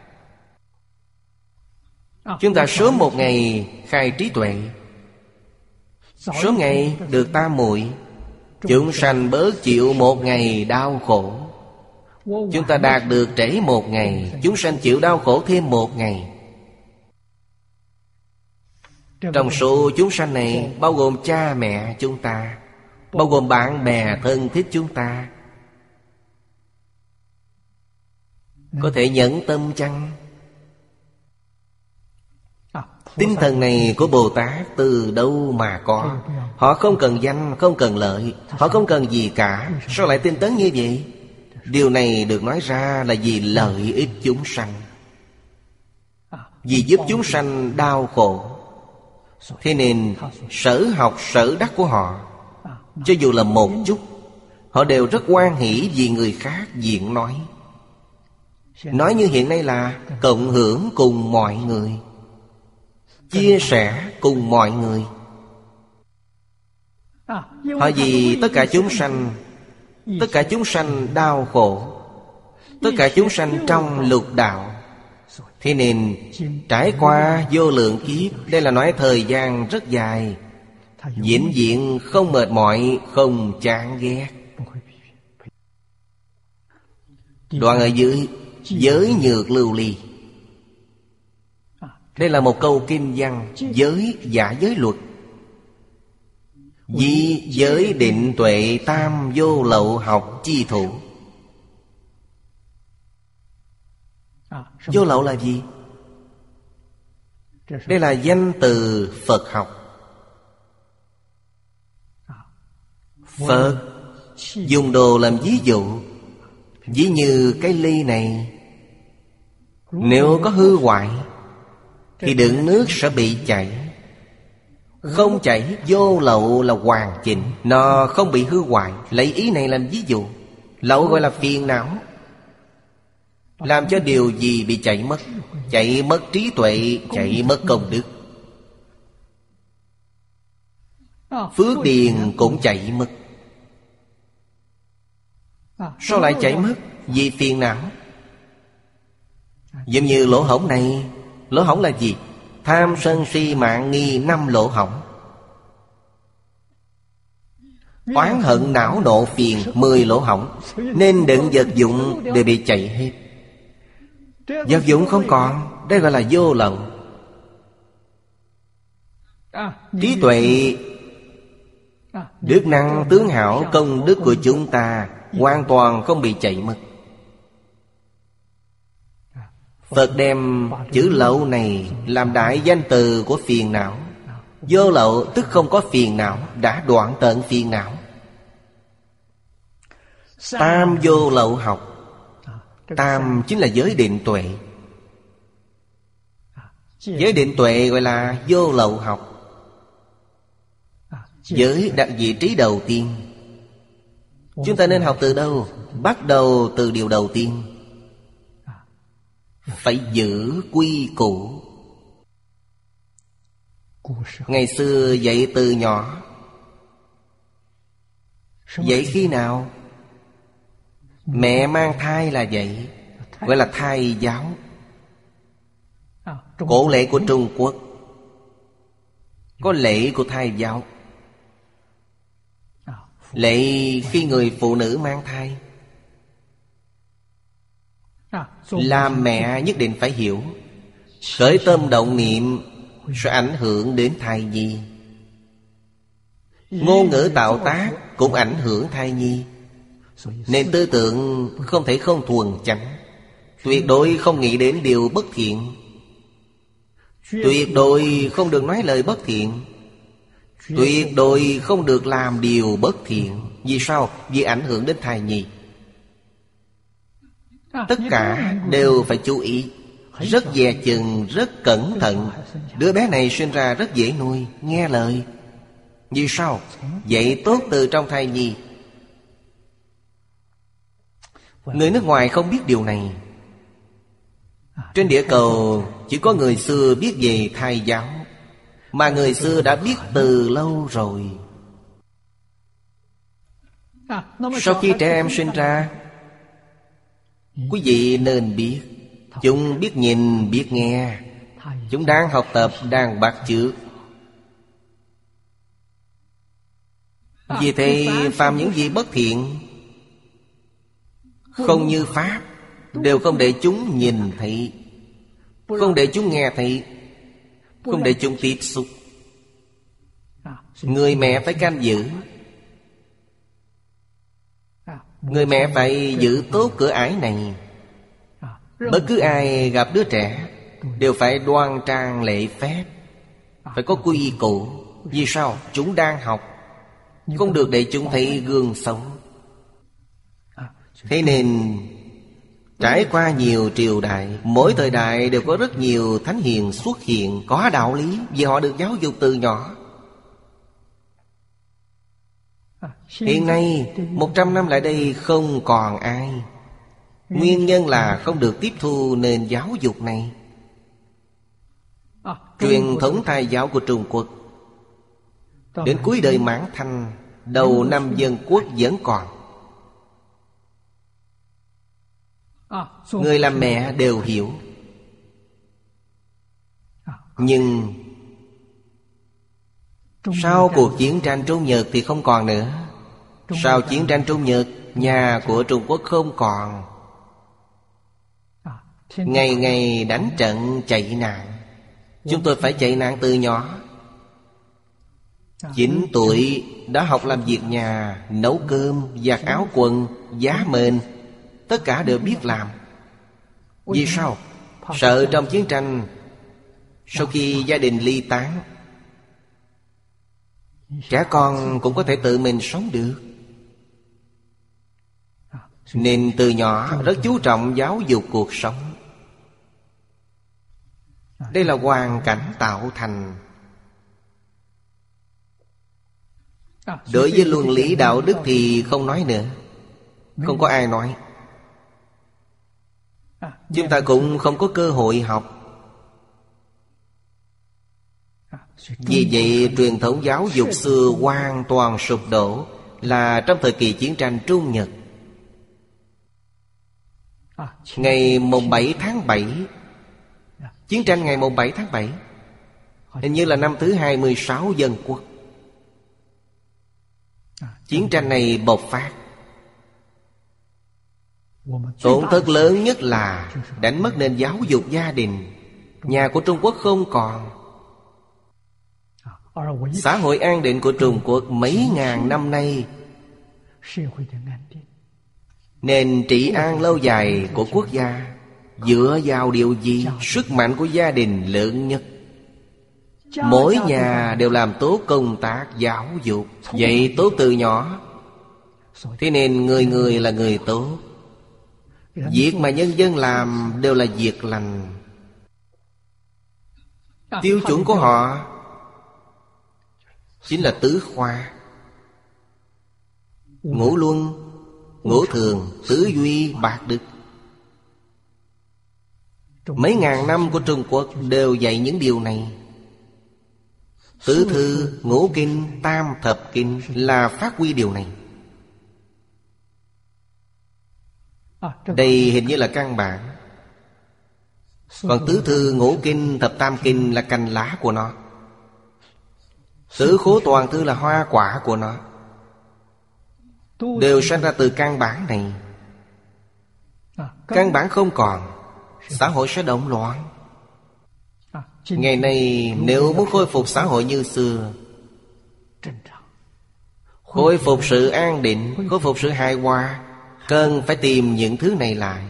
A: Chúng ta sớm một ngày khai trí tuệ, sớm ngày được tam muội. Chúng sanh bớt chịu một ngày đau khổ. Chúng ta đạt được trễ một ngày, chúng sanh chịu đau khổ thêm một ngày. Trong số chúng sanh này bao gồm cha mẹ chúng ta, bao gồm bạn bè thân thích chúng ta. Có thể nhẫn tâm chăng? Tinh thần này của Bồ Tát từ đâu mà có? Họ không cần danh, không cần lợi, họ không cần gì cả. Sao lại tinh tấn như vậy? Điều này được nói ra là vì lợi ích chúng sanh, vì giúp chúng sanh đau khổ. Thế nên sở học sở đắc của họ, cho dù là một chút, họ đều rất hoan hỷ vì người khác diễn nói. Nói như hiện nay là cộng hưởng cùng mọi người, chia sẻ cùng mọi người. Họ vì tất cả chúng sanh, tất cả chúng sanh đau khổ, tất cả chúng sanh trong lục đạo. Thế nên trải qua vô lượng kiếp, đây là nói thời gian rất dài, vĩnh viễn không mệt mỏi, không chán ghét. Đoạn ở dưới, giới nhược lưu ly. Đây là một câu kinh văn. Giới giả giới luật, di giới định tuệ tam vô lậu học chi thủ. Vô lậu là gì? Đây là danh từ Phật học. Phật dùng đồ làm ví dụ. Ví như cái ly này, nếu có hư hoại thì đựng nước sẽ bị chảy. Không chảy, vô lậu là hoàn chỉnh, nó không bị hư hoại. Lấy ý này làm ví dụ. Lậu gọi là phiền não, làm cho điều gì bị chạy mất? Chạy mất trí tuệ, chạy mất công đức. Phước điền cũng chạy mất. Sao lại chạy mất? Vì phiền não. Giống như lỗ hổng này. Lỗ hổng là gì? Tham sân si mạng nghi năm lỗ hổng. Oán hận não nộ phiền mười lỗ hổng. Nên đựng vật dụng đều bị chạy hết. Vật dụng không còn, đây gọi là vô lậu. Trí tuệ, đức năng tướng hảo, công đức của chúng ta hoàn toàn không bị chạy mất. Phật đem chữ lậu này làm đại danh từ của phiền não. Vô lậu tức không có phiền não, đã đoạn tận phiền não. Tam vô lậu học. Tam chính là giới định tuệ. Giới định tuệ gọi là vô lậu học. Giới đặt vị trí đầu tiên. Chúng ta nên học từ đâu? Bắt đầu từ điều đầu tiên. Phải giữ quy củ. Ngày xưa dạy từ nhỏ. Dạy khi nào? Mẹ mang thai là vậy, gọi là thai giáo. Cổ lễ của Trung Quốc có lễ của thai giáo. Lễ khi người phụ nữ mang thai, làm mẹ nhất định phải hiểu. Khởi tâm động niệm sẽ ảnh hưởng đến thai nhi. Ngôn ngữ tạo tác cũng ảnh hưởng thai nhi. Nên tư tưởng không thể không thuần chánh. Tuyệt đối không nghĩ đến điều bất thiện. Tuyệt đối không được nói lời bất thiện. Tuyệt đối không được làm điều bất thiện. Vì sao? Vì ảnh hưởng đến thai nhi. Tất cả đều phải chú ý, rất dè chừng, rất cẩn thận. Đứa bé này sinh ra rất dễ nuôi, nghe lời. Vì sao? Dạy tốt từ trong thai nhi. Người nước ngoài không biết điều này. Trên địa cầu chỉ có người xưa biết về thai giáo, mà người xưa đã biết từ lâu rồi. Sau khi trẻ em sinh ra, quý vị nên biết. Chúng biết nhìn, biết nghe. Chúng đang học tập, đang bắt chước. Vì thế phàm những gì bất thiện, không như pháp, đều không để chúng nhìn thấy, không để chúng nghe thấy, không để chúng tiếp xúc. Người mẹ phải canh giữ. Người mẹ phải giữ tốt cửa ải này. Bất cứ ai gặp đứa trẻ đều phải đoan trang lễ phép, phải có quy củ. Vì sao? Chúng đang học, không được để chúng thấy gương xấu. Thế nên trải qua nhiều triều đại, mỗi thời đại đều có rất nhiều thánh hiền xuất hiện, có đạo lý, vì họ được giáo dục từ nhỏ. Hiện nay, một trăm năm lại đây không còn ai. Nguyên nhân là không được tiếp thu nền giáo dục này. Truyền thống Thái giáo của Trung Quốc đến cuối đời Mãn Thanh, đầu năm Dân Quốc vẫn còn. Người làm mẹ đều hiểu. Nhưng sau cuộc chiến tranh Trung Nhật thì không còn nữa. Sau chiến tranh Trung Nhật, nhà của Trung Quốc không còn. Ngày ngày đánh trận chạy nạn. Chúng tôi phải chạy nạn từ nhỏ. Chín tuổi đã học làm việc nhà, nấu cơm, giặt áo quần, giá mền, tất cả đều biết làm. Vì sao? Sợ trong chiến tranh, sau khi gia đình ly tán, trẻ con cũng có thể tự mình sống được. Nên từ nhỏ rất chú trọng giáo dục cuộc sống. Đây là hoàn cảnh tạo thành. Đối với luân lý đạo đức thì không nói nữa. Không có ai nói. Chúng ta cũng không có cơ hội học. Vì vậy truyền thống giáo dục xưa hoàn toàn sụp đổ là trong thời kỳ chiến tranh Trung Nhật. Ngày mùng bảy tháng bảy, chiến tranh ngày mùng bảy tháng bảy, hình như là năm thứ hai mươi sáu Dân Quốc. Chiến tranh này bộc phát. Tổn thất lớn nhất là đánh mất nền giáo dục gia đình. Nhà của Trung Quốc không còn. Xã hội an định của Trung Quốc mấy ngàn năm nay, nền trị an lâu dài của quốc gia dựa vào điều gì? Sức mạnh của gia đình lớn nhất. Mỗi nhà đều làm tốt công tác giáo dục, dạy tốt từ nhỏ. Thế nên người người là người tốt. Việc mà nhân dân làm đều là việc lành. Tiêu chuẩn của họ chính là tứ khoa: ngũ luân, ngũ thường, tứ duy, bạc đức. Mấy ngàn năm của Trung Quốc đều dạy những điều này. Tứ thư, ngũ kinh, tam thập kinh là phát huy điều này. Đây hình như là căn bản. Còn tứ thư, ngũ kinh, thập tam kinh là cành lá của nó. Tứ khố toàn thư là hoa quả của nó. Đều sinh ra từ căn bản này. Căn bản không còn, xã hội sẽ động loạn. Ngày nay nếu muốn khôi phục xã hội như xưa, khôi phục sự an định, khôi phục sự hài hòa, cần phải tìm những thứ này lại.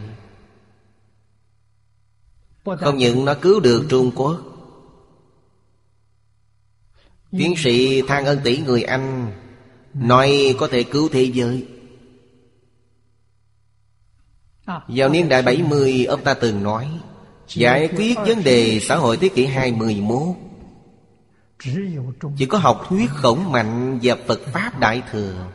A: Không những nó cứu được Trung Quốc. Tiến sĩ Thang Ân Tỷ người Anh nói có thể cứu thế giới. Vào niên đại bảy mươi, ông ta từng nói giải quyết vấn đề xã hội thế kỷ hai mươi mốt chỉ có học thuyết Khổng Mạnh và Phật Pháp Đại Thừa.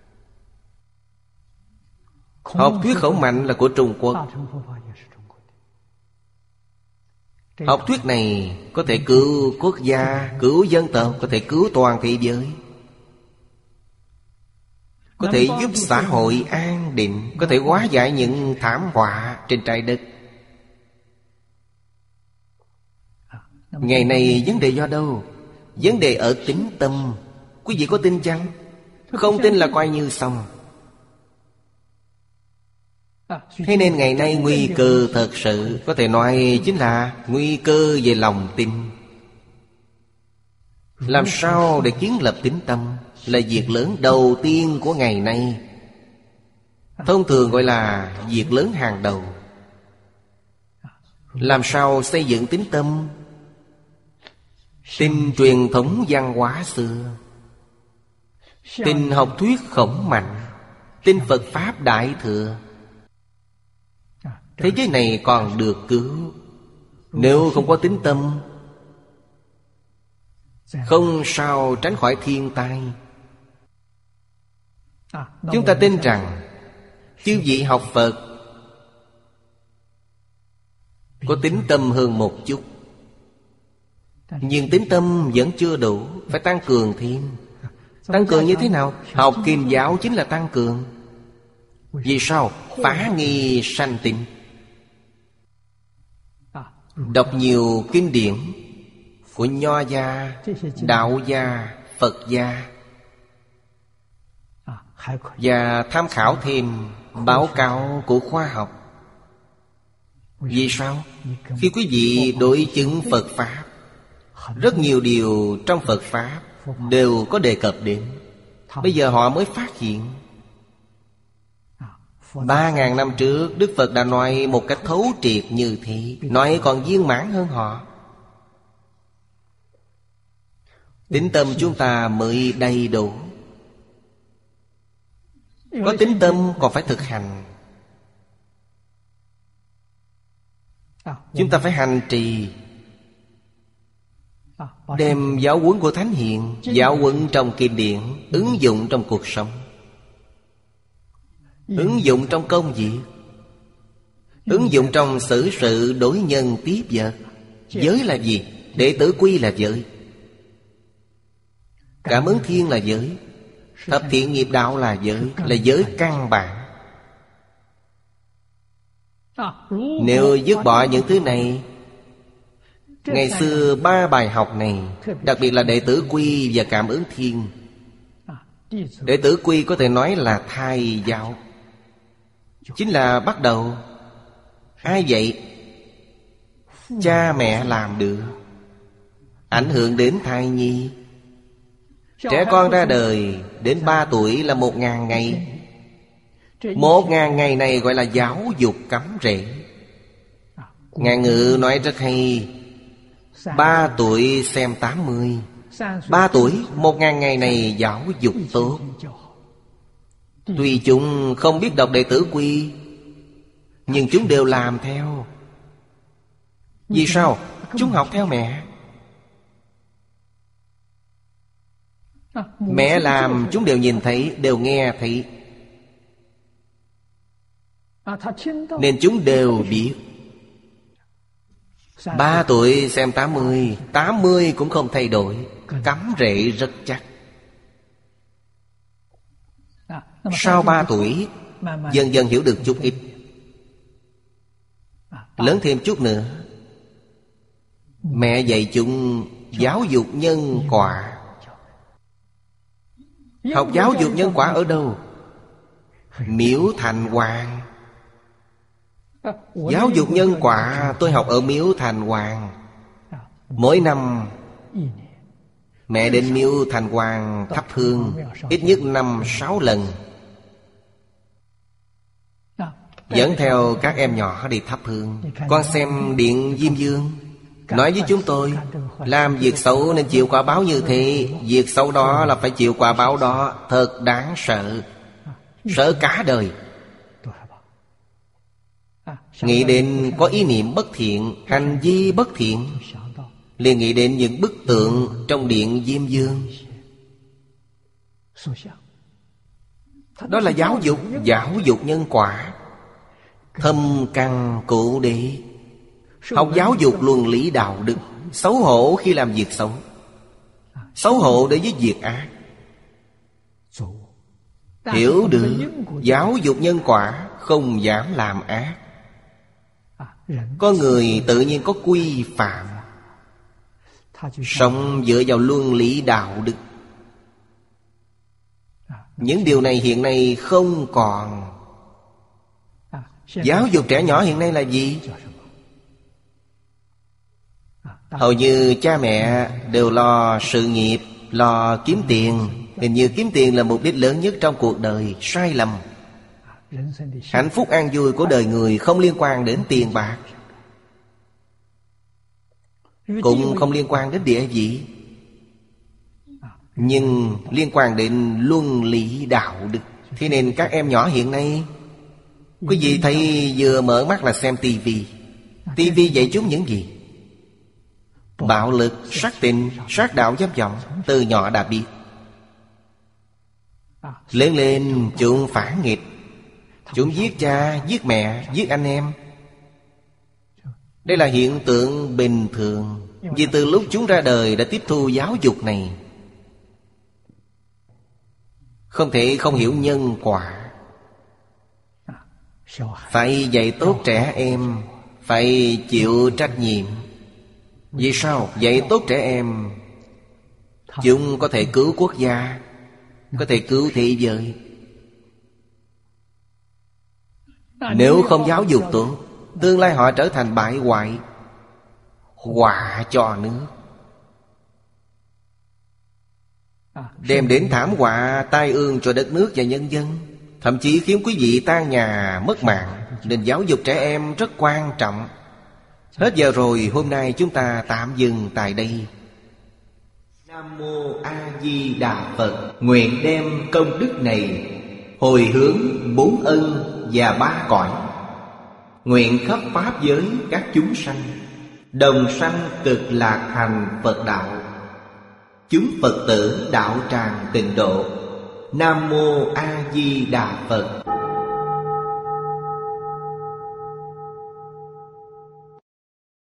A: Học thuyết Khổng Mạnh là của Trung Quốc. Học thuyết này có thể cứu quốc gia, cứu dân tộc, có thể cứu toàn thế giới, có thể giúp xã hội an định, có thể hóa giải những thảm họa trên trái đất. Ngày nay vấn đề do đâu? Vấn đề ở tín tâm. Quý vị có tin chăng? Không tin là coi như xong. Thế nên ngày nay nguy cơ thật sự có thể nói chính là nguy cơ về lòng tin. Làm sao để kiến lập tín tâm là việc lớn đầu tiên của ngày nay. Thông thường gọi là việc lớn hàng đầu. Làm sao xây dựng tín tâm? Tin truyền thống văn hóa xưa, tin học thuyết khổng mạnh, tin Phật Pháp Đại Thừa, thế giới này còn được cứu. Nếu không có tín tâm, không sao tránh khỏi thiên tai. Chúng ta tin rằng chư vị học Phật có tín tâm hơn một chút, nhưng tín tâm vẫn chưa đủ, phải tăng cường thêm. Tăng cường như thế nào? Học Kim giáo chính là tăng cường. Vì sao? Phá nghi sanh tín. Đọc nhiều kinh điển của Nho gia, Đạo gia, Phật gia, và tham khảo thêm báo cáo của khoa học. Vì sao? Khi quý vị đối chứng Phật Pháp, rất nhiều điều trong Phật Pháp đều có đề cập đến. Bây giờ họ mới phát hiện. Ba ngàn năm trước Đức Phật đã nói một cách thấu triệt như thế, nói còn viên mãn hơn họ. Tín tâm chúng ta mới đầy đủ. Có tín tâm còn phải thực hành. Chúng ta phải hành trì, đem giáo huấn của Thánh Hiền, giáo huấn trong kinh điển ứng dụng trong cuộc sống, ứng dụng trong công việc, ứng dụng trong xử sự đối nhân tiếp vật. Giới là gì? Đệ tử quy là giới, cảm ứng thiên là giới, thập thiện nghiệp đạo là giới, là giới căn bản. Nếu dứt bỏ những thứ này, ngày xưa ba bài học này, đặc biệt là đệ tử quy và cảm ứng thiên. Đệ tử quy có thể nói là thai giáo, chính là bắt đầu. Ai vậy? Cha mẹ làm được, ảnh hưởng đến thai nhi. Trẻ con ra đời đến ba tuổi là một ngàn ngày. Một ngàn ngày này gọi là giáo dục cắm rễ. Ngạn ngữ nói rất hay: ba tuổi xem tám mươi. Ba tuổi, một ngàn ngày này giáo dục tốt. Tuy chúng không biết đọc đệ tử quy, nhưng chúng đều làm theo. Vì sao? Chúng học theo mẹ. Mẹ làm chúng đều nhìn thấy, đều nghe thấy, nên chúng đều biết. Ba tuổi xem tám mươi, tám mươi cũng không thay đổi, cắm rễ rất chắc. Sau ba tuổi, dần dần hiểu được chút ít. Lớn thêm chút nữa, mẹ dạy chúng giáo dục nhân quả. Học giáo dục nhân quả ở đâu? Miếu Thành Hoàng. Giáo dục nhân quả tôi học ở Miếu Thành Hoàng. Mỗi năm mẹ đến Miếu Thành Hoàng thắp hương ít nhất năm sáu lần, dẫn theo các em nhỏ đi thắp hương. Con xem Điện Diêm Dương nói với chúng tôi, làm việc xấu nên chịu quả báo như thế. Việc xấu đó là phải chịu quả báo đó. Thật đáng sợ, sợ cả đời. Nghĩ đến có ý niệm bất thiện, hành vi bất thiện, liền nghĩ đến những bức tượng trong Điện Diêm Dương. Đó là giáo dục, giáo dục nhân quả, thâm căn cụ đệ. Học giáo dục luân lý đạo đức. Xấu hổ khi làm việc xấu, xấu hổ đối với việc ác. Hiểu được giáo dục nhân quả, không dám làm ác. Có người tự nhiên có quy phạm, sống dựa vào luân lý đạo đức. Những điều này hiện nay không còn. Giáo dục trẻ nhỏ hiện nay là gì? Hầu như cha mẹ đều lo sự nghiệp, lo kiếm tiền. Hình như kiếm tiền là mục đích lớn nhất trong cuộc đời. Sai lầm. Hạnh phúc an vui của đời người không liên quan đến tiền bạc. cũng không liên quan đến địa vị, nhưng liên quan đến luân lý đạo đức. Thế nên các em nhỏ hiện nay, quý vị thấy vừa mở mắt là xem tivi. Tivi dạy chúng những gì? Bạo lực, sát tình, sát đạo dâm vọng. Từ nhỏ đã biết. Lớn lên chúng phản nghịch, chúng giết cha, giết mẹ, giết anh em. Đây là hiện tượng bình thường, vì từ lúc chúng ra đời đã tiếp thu giáo dục này. Không thể không hiểu nhân quả. Phải dạy tốt trẻ em, phải chịu trách nhiệm. Vì sao? Dạy tốt trẻ em, chúng có thể cứu quốc gia, có thể cứu thế giới. Nếu không giáo dục tốt, tương lai họ trở thành bại hoại, họa cho nước, đem đến thảm họa tai ương cho đất nước và nhân dân, thậm chí khiến quý vị tan nhà mất mạng. Nên giáo dục trẻ em rất quan trọng. Hết giờ rồi, hôm nay chúng ta tạm dừng tại đây. Nam Mô A Di Đà Phật. Nguyện đem công đức này hồi hướng bốn ân và ba cõi, nguyện khắp pháp giới các chúng sanh đồng sanh cực lạc thành Phật đạo. Chúng Phật tử đạo tràng tịnh độ. Nam Mô A Di Đà Phật.